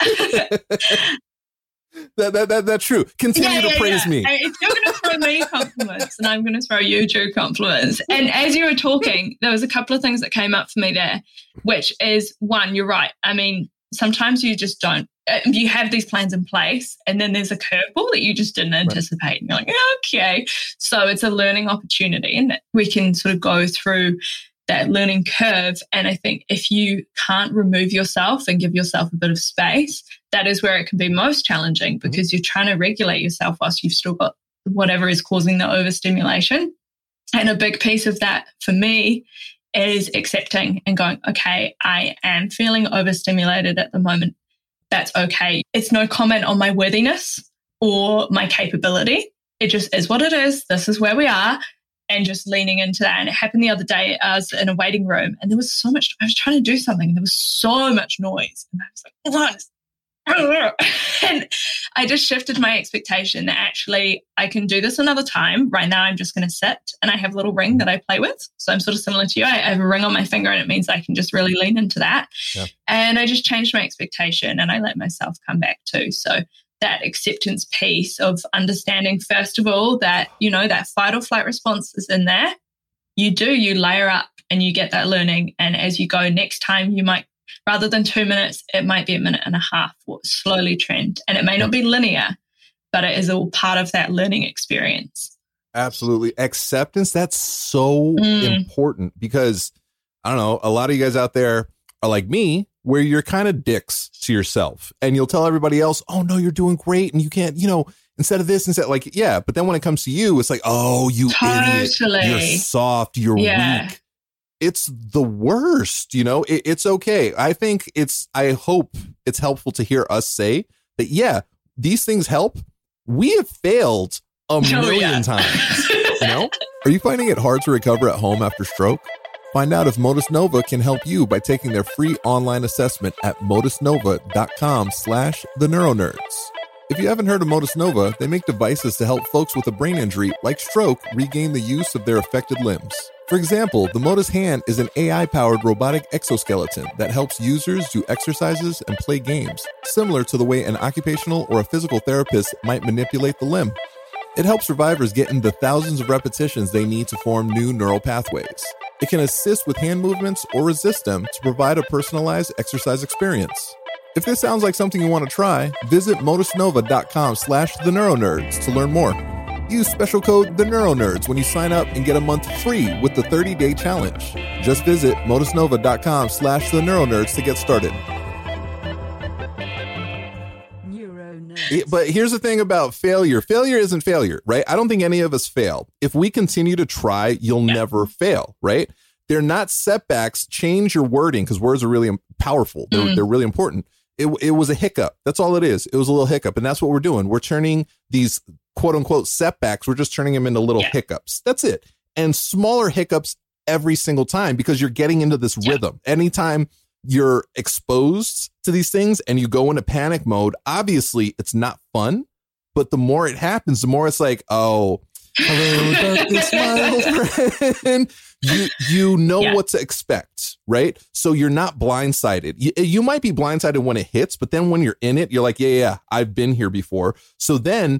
Speaker 6: go. That's true. Continue to praise me.
Speaker 8: If you're going to throw me compliments, then I'm going to throw you two compliments. And as you were talking, there was a couple of things that came up for me there, which is, one, you're right. I mean, sometimes you just don't. You have these plans in place and then there's a curveball that you just didn't anticipate. Right. And you're like, okay. So it's a learning opportunity, and we can sort of go through that learning curve. And I think if you can't remove yourself and give yourself a bit of space, that is where it can be most challenging, because you're trying to regulate yourself whilst you've still got whatever is causing the overstimulation. And a big piece of that for me is accepting and going, okay, I am feeling overstimulated at the moment. That's okay. It's no comment on my worthiness or my capability. It just is what it is. This is where we are. And just leaning into that. And it happened the other day. I was in a waiting room and there was so much, I was trying to do something and there was so much noise. And I was like, what? And I just shifted my expectation that actually I can do this another time. Right now, I'm just going to sit, and I have a little ring that I play with. So I'm sort of similar to you. I have a ring on my finger and it means I can just really lean into that. Yeah. And I just changed my expectation and I let myself come back too. So that acceptance piece of understanding, first of all, that, you know, that fight or flight response is in there. You layer up and you get that learning. And as you go, next time you might, rather than 2 minutes, it might be 1.5 minutes, or slowly trend. And it may not be linear, but it is all part of that learning experience.
Speaker 6: Absolutely. Acceptance, that's so important, because, I don't know, a lot of you guys out there are like me, where you're kind of dicks to yourself and you'll tell everybody else, oh no, you're doing great. And you can't, you know, instead of this, instead, like, yeah. But then when it comes to you, it's like, oh, you idiot, you're soft, you're weak. It's the worst, you know, it's okay. I hope it's helpful to hear us say that, yeah, these things help. We have failed a million times, you know? Are you finding it hard to recover at home after stroke? Find out if Modus Nova can help you by taking their free online assessment at modusnova.com/theneuronerds. If you haven't heard of Modus Nova, they make devices to help folks with a brain injury like stroke regain the use of their affected limbs. For example, the Modus Hand is an AI-powered robotic exoskeleton that helps users do exercises and play games, similar to the way an occupational or a physical therapist might manipulate the limb. It helps survivors get in the thousands of repetitions they need to form new neural pathways. It can assist with hand movements or resist them to provide a personalized exercise experience. If this sounds like something you want to try, visit modusnova.com/theneuronerds to learn more. Use special code TheNeuroNerds when you sign up and get a month free with the 30-day challenge. Just visit modusnova.com/theneuronerds to get started. But here's the thing about failure. Failure isn't failure, right? I don't think any of us fail. If we continue to try, you'll never fail, right? They're not setbacks. Change your wording because words are really powerful. They're really important. It was a hiccup. That's all it is. It was a little hiccup. And that's what we're doing. We're turning these quote unquote setbacks. We're just turning them into little hiccups. That's it. And smaller hiccups every single time because you're getting into this rhythm. Anytime you're exposed to these things and you go into panic mode, obviously it's not fun, but the more it happens, the more it's like, oh, hello, darkness, my old friend. You know what to expect, right? So you're not blindsided. You might be blindsided when it hits, but then when you're in it, you're like, yeah, I've been here before. So then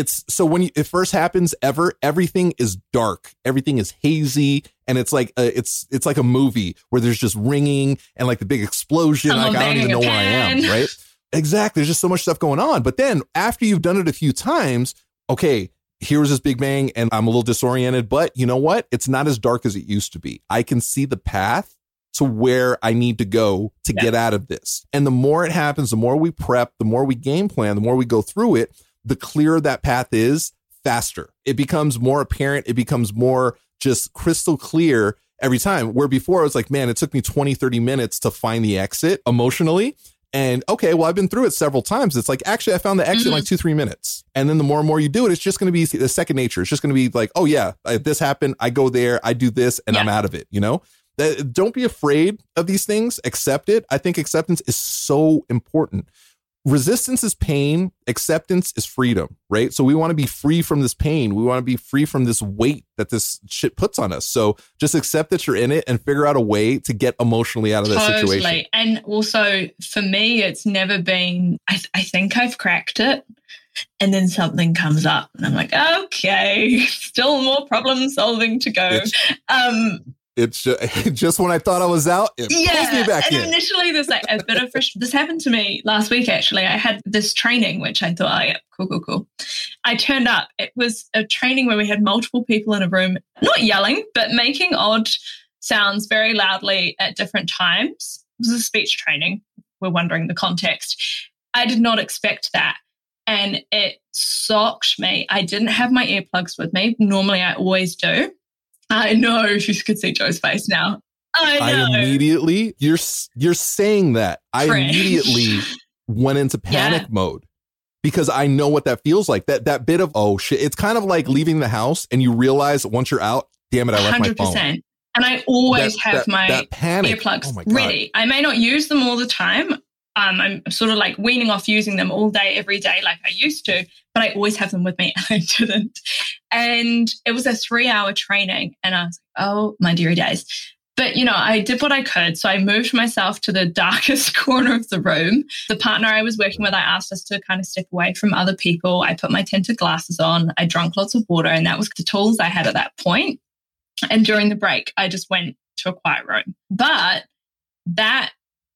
Speaker 6: when it first happens, everything is dark, everything is hazy, and it's like it's like a movie where there's just ringing and like the big explosion. Like I don't even know where I am, right? Exactly. There's just so much stuff going on. But then after you've done it a few times, okay, here's this big bang and I'm a little disoriented, but you know what? It's not as dark as it used to be. I can see the path to where I need to go to get out of this. And the more it happens, the more we prep, the more we game plan, the more we go through it, the clearer that path is, faster. It becomes more apparent. It becomes more just crystal clear every time. Where before I was like, man, it took me 20, 30 minutes to find the exit emotionally. And okay, well, I've been through it several times. It's like, actually, I found the exit in like 2-3 minutes. And then the more and more you do it, it's just going to be the second nature. It's just going to be like, oh yeah, this happened. I go there, I do this, and I'm out of it. You know, don't be afraid of these things. Accept it. I think acceptance is so important. Resistance is pain. Acceptance is freedom, right? So we want to be free from this pain. We want to be free from this weight that this shit puts on us. So just accept that you're in it and figure out a way to get emotionally out of that situation.
Speaker 8: And also for me, it's never been, I think I've cracked it. And then something comes up and I'm like, okay, still more problem solving to go.
Speaker 6: It's just when I thought I was out, it pulls me back in.
Speaker 8: Initially, there's like a bit of this happened to me last week, actually. I had this training, which I thought, cool. I turned up. It was a training where we had multiple people in a room, not yelling, but making odd sounds very loudly at different times. It was a speech training. We're wondering the context. I did not expect that. And it shocked me. I didn't have my earplugs with me. Normally, I always do. I know, if you could see Joe's face now. I know.
Speaker 6: You're saying that. I immediately went into panic mode because I know what that feels like. That bit of, oh shit. It's kind of like leaving the house and you realize once you're out, damn it, I left 100%. My phone.
Speaker 8: And I always have my earplugs ready. I may not use them all the time. I'm sort of like weaning off using them all day, every day like I used to, but I always have them with me and I didn't. And it was a 3-hour training and I was like, oh, my dearie days. But, you know, I did what I could. So I moved myself to the darkest corner of the room. The partner I was working with, I asked us to kind of step away from other people. I put my tinted glasses on. I drank lots of water and that was the tools I had at that point. And during the break, I just went to a quiet room. But that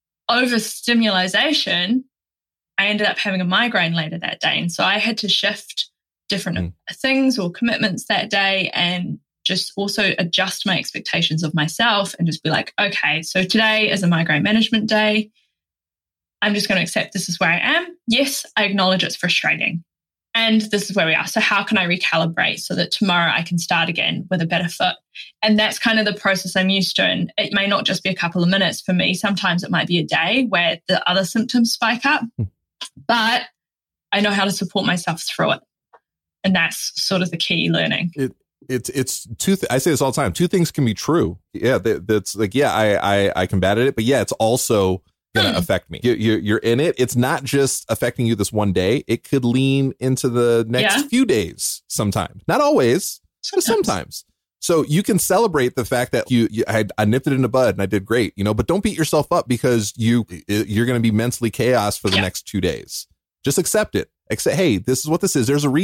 Speaker 8: overstimulation, I ended up having a migraine later that day. And so I had to shift different things or commitments that day and just also adjust my expectations of myself and just be like, okay, so today is a migraine management day. I'm just going to accept this is where I am. Yes, I acknowledge it's frustrating. And this is where we are. So how can I recalibrate so that tomorrow I can start again with a better foot? And that's kind of the process I'm used to. And it may not just be a couple of minutes for me. Sometimes it might be a day where the other symptoms spike up. But I know how to support myself through it. And that's sort of the key learning.
Speaker 6: It's two. I say this all the time. Two things can be true. Yeah, that's like, I combated it, but yeah, it's also gonna affect me. You're in it. It's not just affecting you this one day. It could lean into the next few days. Sometimes, not always, but sometimes. So you can celebrate the fact that I nipped it in the bud and I did great, you know. But don't beat yourself up because you're going to be mentally chaos for the next 2 days. Just accept it. Hey, this is what this is. There's a reason.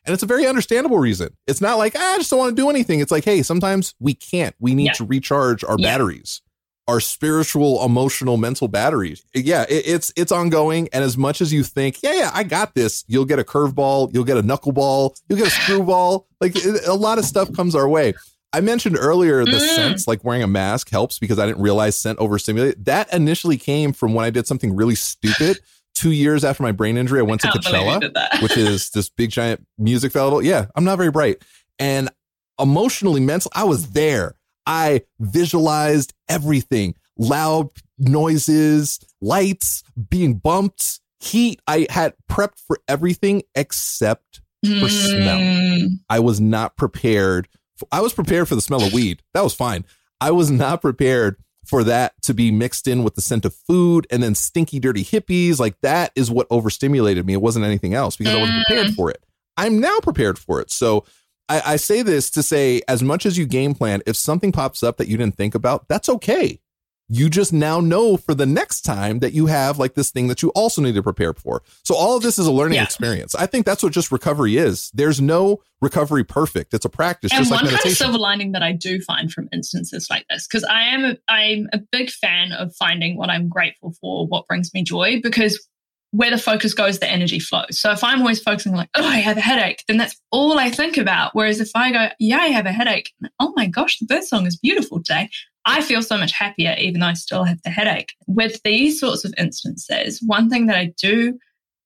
Speaker 6: And it's a very understandable reason. It's not like, I just don't want to do anything. It's like, hey, sometimes we can't. We need to recharge our batteries, our spiritual, emotional, mental batteries. Yeah, it's ongoing. And as much as you think, I got this, you'll get a curveball, you'll get a knuckleball, you'll get a screwball. Like a lot of stuff comes our way. I mentioned earlier the scents, like wearing a mask helps because I didn't realize scent overstimulated. That initially came from when I did something really stupid. 2 years after my brain injury, I went to Coachella, which is this big giant music festival. Yeah, I'm not very bright. And emotionally, mentally, I was there. I visualized everything, loud noises, lights, being bumped, heat. I had prepped for everything except for smell. I was not prepared. I was prepared for the smell of weed. That was fine. I was not prepared for that to be mixed in with the scent of food and then stinky, dirty hippies. Like that is what overstimulated me. It wasn't anything else because I wasn't prepared for it. I'm now prepared for it. So I say this to say, as much as you game plan, if something pops up that you didn't think about, that's okay. You just now know for the next time that you have like this thing that you also need to prepare for. So all of this is a learning experience. I think that's what just recovery is. There's no recovery perfect. It's a practice.
Speaker 8: And
Speaker 6: just
Speaker 8: one
Speaker 6: like meditation.
Speaker 8: kind of silver lining that I do find from instances like this, because I'm a big fan of finding what I'm grateful for, what brings me joy, because where the focus goes, the energy flows. So if I'm always focusing like, oh, I have a headache, then that's all I think about. Whereas if I go, yeah, I have a headache. Oh my gosh, the birdsong is beautiful today. I feel so much happier, even though I still have the headache. With these sorts of instances, one thing that I do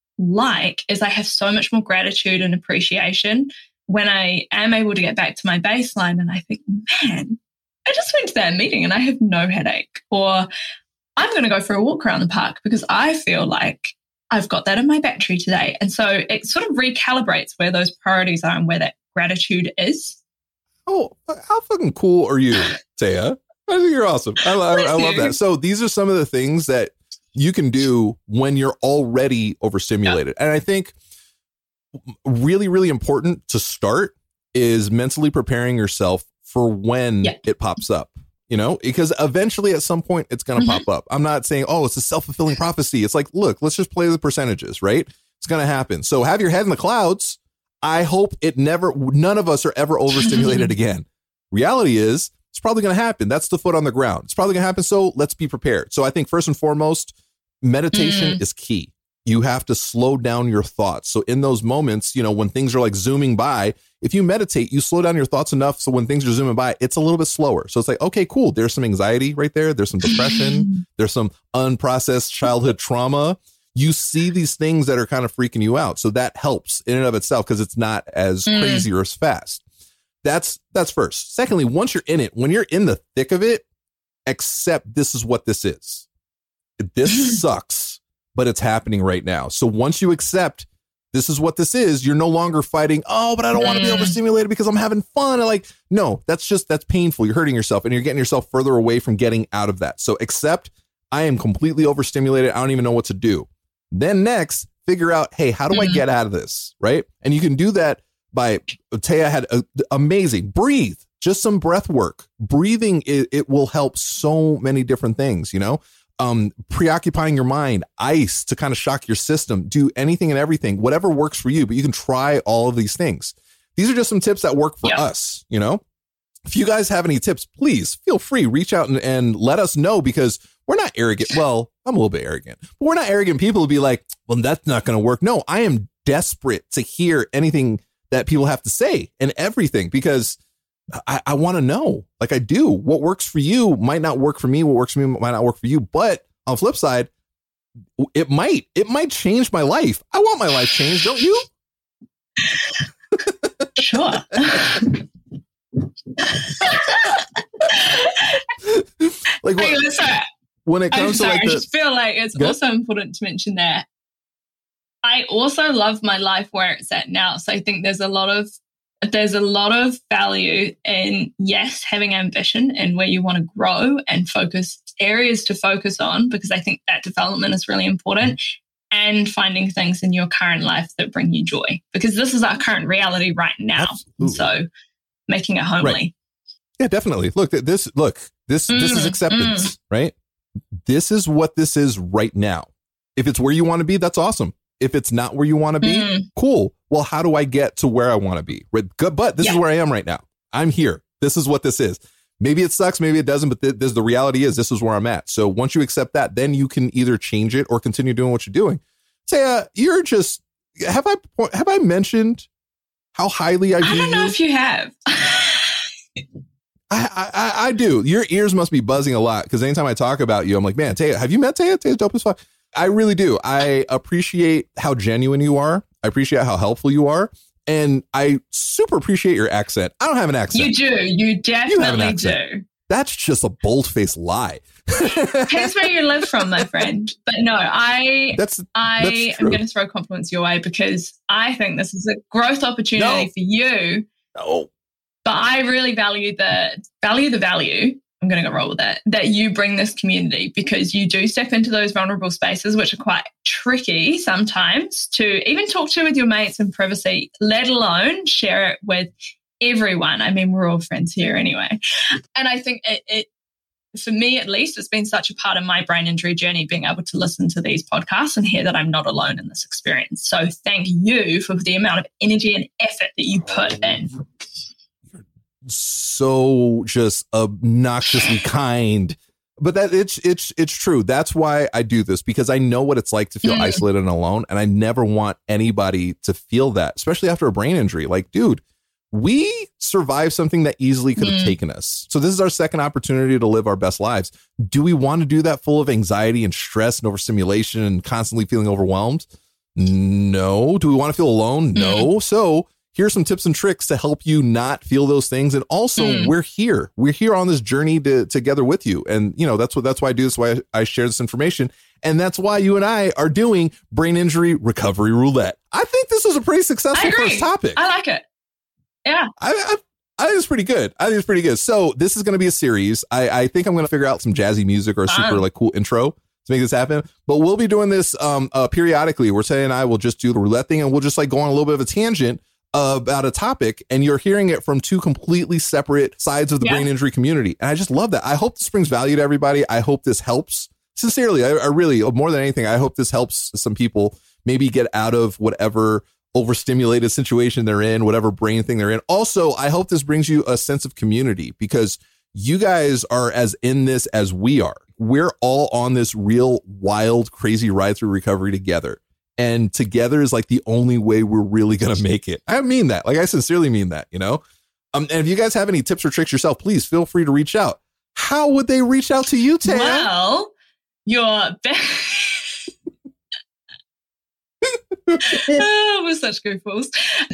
Speaker 8: like is I have so much more gratitude and appreciation when I am able to get back to my baseline and I think, man, I just went to that meeting and I have no headache. Or I'm going to go for a walk around the park because I feel like I've got that in my battery today. And so it sort of recalibrates where those priorities are and where that gratitude is.
Speaker 6: Oh, how fucking cool are you, Taya? I think you're awesome. I love that. So these are some of the things that you can do when you're already overstimulated. And I think really, really important to start is mentally preparing yourself for when it pops up, you know, because eventually at some point it's going to pop up. I'm not saying, oh, it's a self-fulfilling prophecy. It's like, look, let's just play the percentages, right? It's going to happen. So have your head in the clouds. I hope none of us are ever overstimulated again. Reality is, it's probably going to happen. That's the foot on the ground. It's probably going to happen. So let's be prepared. So I think first and foremost, meditation is key. You have to slow down your thoughts. So in those moments, you know, when things are like zooming by, if you meditate, you slow down your thoughts enough. So when things are zooming by, it's a little bit slower. So it's like, okay, cool. There's some anxiety right there. There's some depression. There's some unprocessed childhood trauma. You see these things that are kind of freaking you out. So that helps in and of itself because it's not as crazy or as fast. That's first. Secondly, once you're in it, when you're in the thick of it, accept this is what this is. This sucks, but it's happening right now. So once you accept this is what this is, you're no longer fighting, oh, but I don't want to be overstimulated because I'm having fun. And like, no, that's painful. You're hurting yourself and you're getting yourself further away from getting out of that. So accept I am completely overstimulated. I don't even know what to do. Then next, figure out, hey, how do I get out of this? Right. And you can do that by Taya had amazing breathe, just some breath work. Breathing, it will help so many different things, you know, preoccupying your mind, ice to kind of shock your system, do anything and everything, whatever works for you. But you can try all of these things. These are just some tips that work for us. You know, if you guys have any tips, please feel free, reach out and let us know because we're not arrogant. Well, I'm a little bit arrogant, but we're not arrogant people to be like, well, that's not going to work. No, I am desperate to hear anything that people have to say and everything, because I want to know, like I do, what works for you might not work for me. What works for me might not work for you. But on the flip side, it might change my life. I want my life changed. Don't you?
Speaker 8: Sure.
Speaker 6: Like when it comes to like
Speaker 8: I just feel like it's also important to mention that I also love my life where it's at now. So I think there's a lot of value in, yes, having ambition and where you want to grow and focus areas to focus on, because I think that development is really important, and finding things in your current life that bring you joy, because this is our current reality right now. So making it homely.
Speaker 6: Right. Yeah, definitely. This is acceptance, right? This is what this is right now. If it's where you want to be, that's awesome. If it's not where you want to be, cool. Well, how do I get to where I want to be? But this is where I am right now. I'm here. This is what this is. Maybe it sucks, maybe it doesn't, but the reality is this is where I'm at. So once you accept that, then you can either change it or continue doing what you're doing. Taya, you're just, have I mentioned how highly I view you?
Speaker 8: I don't know if you have.
Speaker 6: I do. Your ears must be buzzing a lot because anytime I talk about you, I'm like, man, Taya, have you met Taya? Taya's dope as fuck. I really do. I appreciate how genuine you are. I appreciate how helpful you are. And I super appreciate your accent. I don't have an accent.
Speaker 8: You do. You definitely do.
Speaker 6: That's just a bold-faced lie.
Speaker 8: Here's where you live from, my friend. But no, I am going to throw compliments your way because I think this is a growth opportunity for you.
Speaker 6: No.
Speaker 8: But I really value the value. I'm going to go roll with that you bring this community because you do step into those vulnerable spaces, which are quite tricky sometimes to even talk to with your mates in privacy, let alone share it with everyone. I mean, we're all friends here anyway. And I think it for me, at least, it's been such a part of my brain injury journey, being able to listen to these podcasts and hear that I'm not alone in this experience. So thank you for the amount of energy and effort that you put in.
Speaker 6: So just obnoxiously kind, but that it's true. That's why I do this, because I know what it's like to feel isolated and alone, and I never want anybody to feel that, especially after a brain injury. Like, dude, we survived something that easily could have taken us. So this is our second opportunity to live our best lives. Do we want to do that full of anxiety and stress and overstimulation and constantly feeling overwhelmed? No. Do we want to feel alone? No. So here's some tips and tricks to help you not feel those things. And also we're here on this journey together with you. And you know, that's why I do this, why I share this information. And that's why you and I are doing Brain Injury Recovery Roulette. I think this is a pretty successful first topic.
Speaker 8: I like it. Yeah.
Speaker 6: I think it's pretty good. So this is going to be a series. I think I'm going to figure out some jazzy music or a super like cool intro to make this happen. But we'll be doing this periodically, where Taya and I will just do the roulette thing, and we'll just like go on a little bit of a tangent about a topic, and you're hearing it from two completely separate sides of the brain injury community. And I just love that. I hope this brings value to everybody. I hope this helps. Sincerely, I really, more than anything, I hope this helps some people maybe get out of whatever overstimulated situation they're in, whatever brain thing they're in. Also, I hope this brings you a sense of community, because you guys are as in this as we are. We're all on this real wild, crazy ride through recovery together. And together is like the only way we're really going to make it. I mean that. Like, I sincerely mean that, you know? And if you guys have any tips or tricks yourself, please feel free to reach out. How would they reach out to you, Taya?
Speaker 8: Well, your best... we're such goofballs.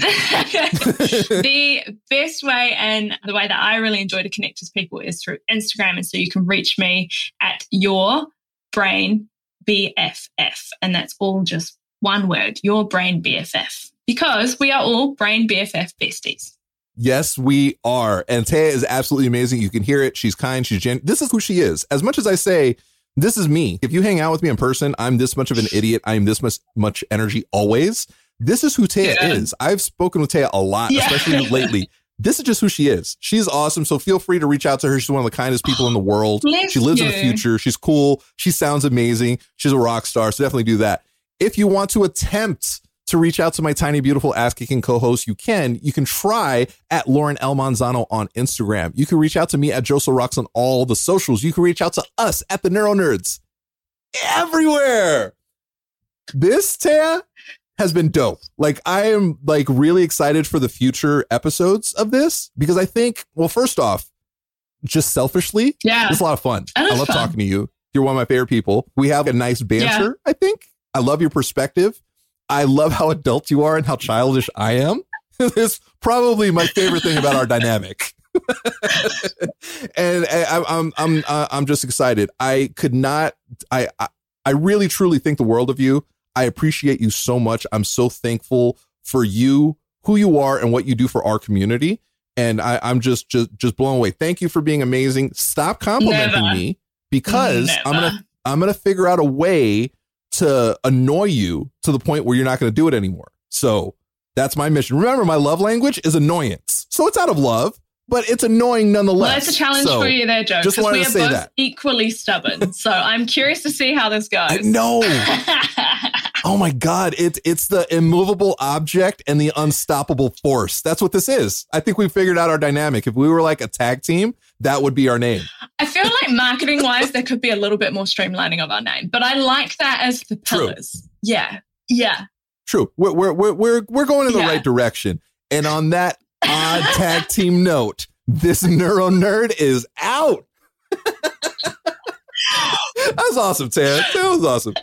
Speaker 8: The best way, and the way that I really enjoy to connect with people, is through Instagram. And so you can reach me at Your Brain BFF. And that's all just one word, Your Brain BFF, because we are all Brain BFF besties.
Speaker 6: Yes, we are. And Taya is absolutely amazing. You can hear it. She's kind. She's genuine. This is who she is. As much as I say, this is me. If you hang out with me in person, I'm this much of an idiot. I'm this much energy always. This is who Taya is. I've spoken with Taya a lot, especially lately. This is just who she is. She's awesome. So feel free to reach out to her. She's one of the kindest people in the world. She lives in the future. She's cool. She sounds amazing. She's a rock star. So definitely do that. If you want to attempt to reach out to my tiny, beautiful ass-kicking co-host, you can try at Lauren L. Manzano on Instagram. You can reach out to me at Joseph Rocks on all the socials. You can reach out to us at the Neuro Nerds everywhere. This, Taya, has been dope. Like, I am like really excited for the future episodes of this, because I think, well, first off, just selfishly, it's a lot of fun. I love talking to you. You're one of my favorite people. We have a nice banter, I think. I love your perspective. I love how adult you are and how childish I am. It's probably my favorite thing about our dynamic. And I'm just excited. I really truly think the world of you. I appreciate you so much. I'm so thankful for you, who you are, and what you do for our community. And I'm just blown away. Thank you for being amazing. Stop complimenting me, because I'm gonna figure out a way to annoy you to the point where you're not going to do it anymore. So that's my mission. Remember, my love language is annoyance. So it's out of love, but it's annoying nonetheless.
Speaker 8: Well, that's a challenge for you there, Joe, because we are both equally stubborn. So I'm curious to see how this goes.
Speaker 6: No. Oh my God. It's the immovable object and the unstoppable force. That's what this is. I think we figured out our dynamic. If we were like a tag team, that would be our name.
Speaker 8: I feel like marketing wise, there could be a little bit more streamlining of our name, but I like that as the pillars. True. Yeah. Yeah.
Speaker 6: True. We're going in the right direction. And on that odd tag team note, this Neuro Nerd is out. That was awesome, Tara. That was awesome.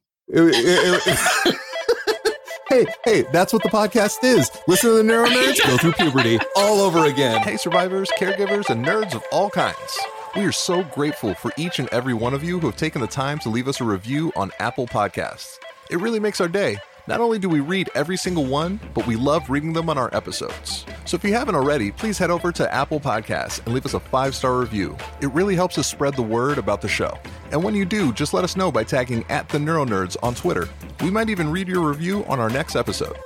Speaker 6: Hey, that's what the podcast is. Listen to the Neuro Nerds go through puberty all over again.
Speaker 3: Hey, survivors, caregivers, and nerds of all kinds. We are so grateful for each and every one of you who have taken the time to leave us a review on Apple Podcasts. It really makes our day. Not only do we read every single one, but we love reading them on our episodes. So if you haven't already, please head over to Apple Podcasts and leave us a 5-star review. It really helps us spread the word about the show. And when you do, just let us know by tagging @TheNeuroNerds on Twitter. We might even read your review on our next episode.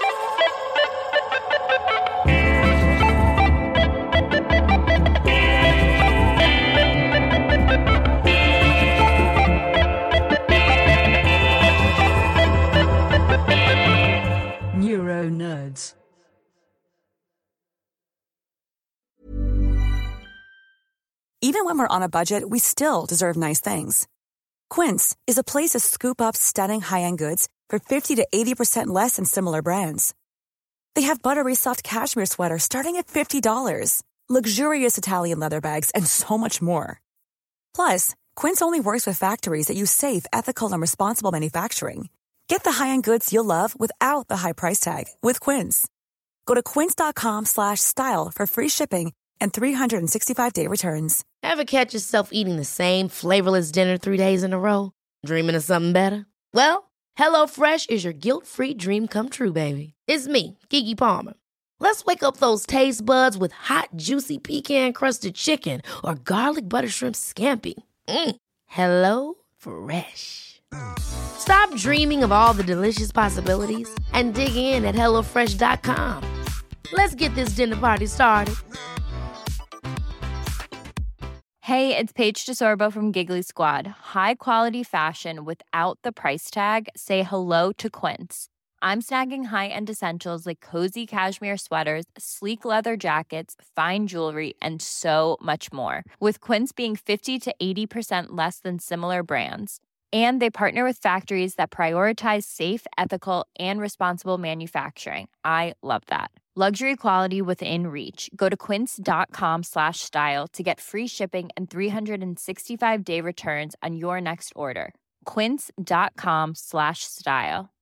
Speaker 7: Neuro Nerds.
Speaker 10: Even when we're on a budget, we still deserve nice things. Quince is a place to scoop up stunning high-end goods for 50 to 80% less than similar brands. They have buttery soft cashmere sweaters starting at $50, luxurious Italian leather bags, and so much more. Plus, Quince only works with factories that use safe, ethical, and responsible manufacturing. Get the high-end goods you'll love without the high price tag with Quince. Go to quince.com/style for free shipping and 365-day returns.
Speaker 1: Ever catch yourself eating the same flavorless dinner 3 days in a row? Dreaming of something better? Well, HelloFresh is your guilt-free dream come true, baby. It's me, Keke Palmer. Let's wake up those taste buds with hot, juicy pecan-crusted chicken or garlic butter shrimp scampi. Hello Fresh. Stop dreaming of all the delicious possibilities and dig in at HelloFresh.com. Let's get this dinner party started.
Speaker 11: Hey, it's Paige DeSorbo from Giggly Squad. High quality fashion without the price tag. Say hello to Quince. I'm snagging high-end essentials like cozy cashmere sweaters, sleek leather jackets, fine jewelry, and so much more. With Quince being 50 to 80% less than similar brands. And they partner with factories that prioritize safe, ethical, and responsible manufacturing. I love that. Luxury quality within reach. Go to quince.com/style to get free shipping and 365-day returns on your next order. Quince.com/style.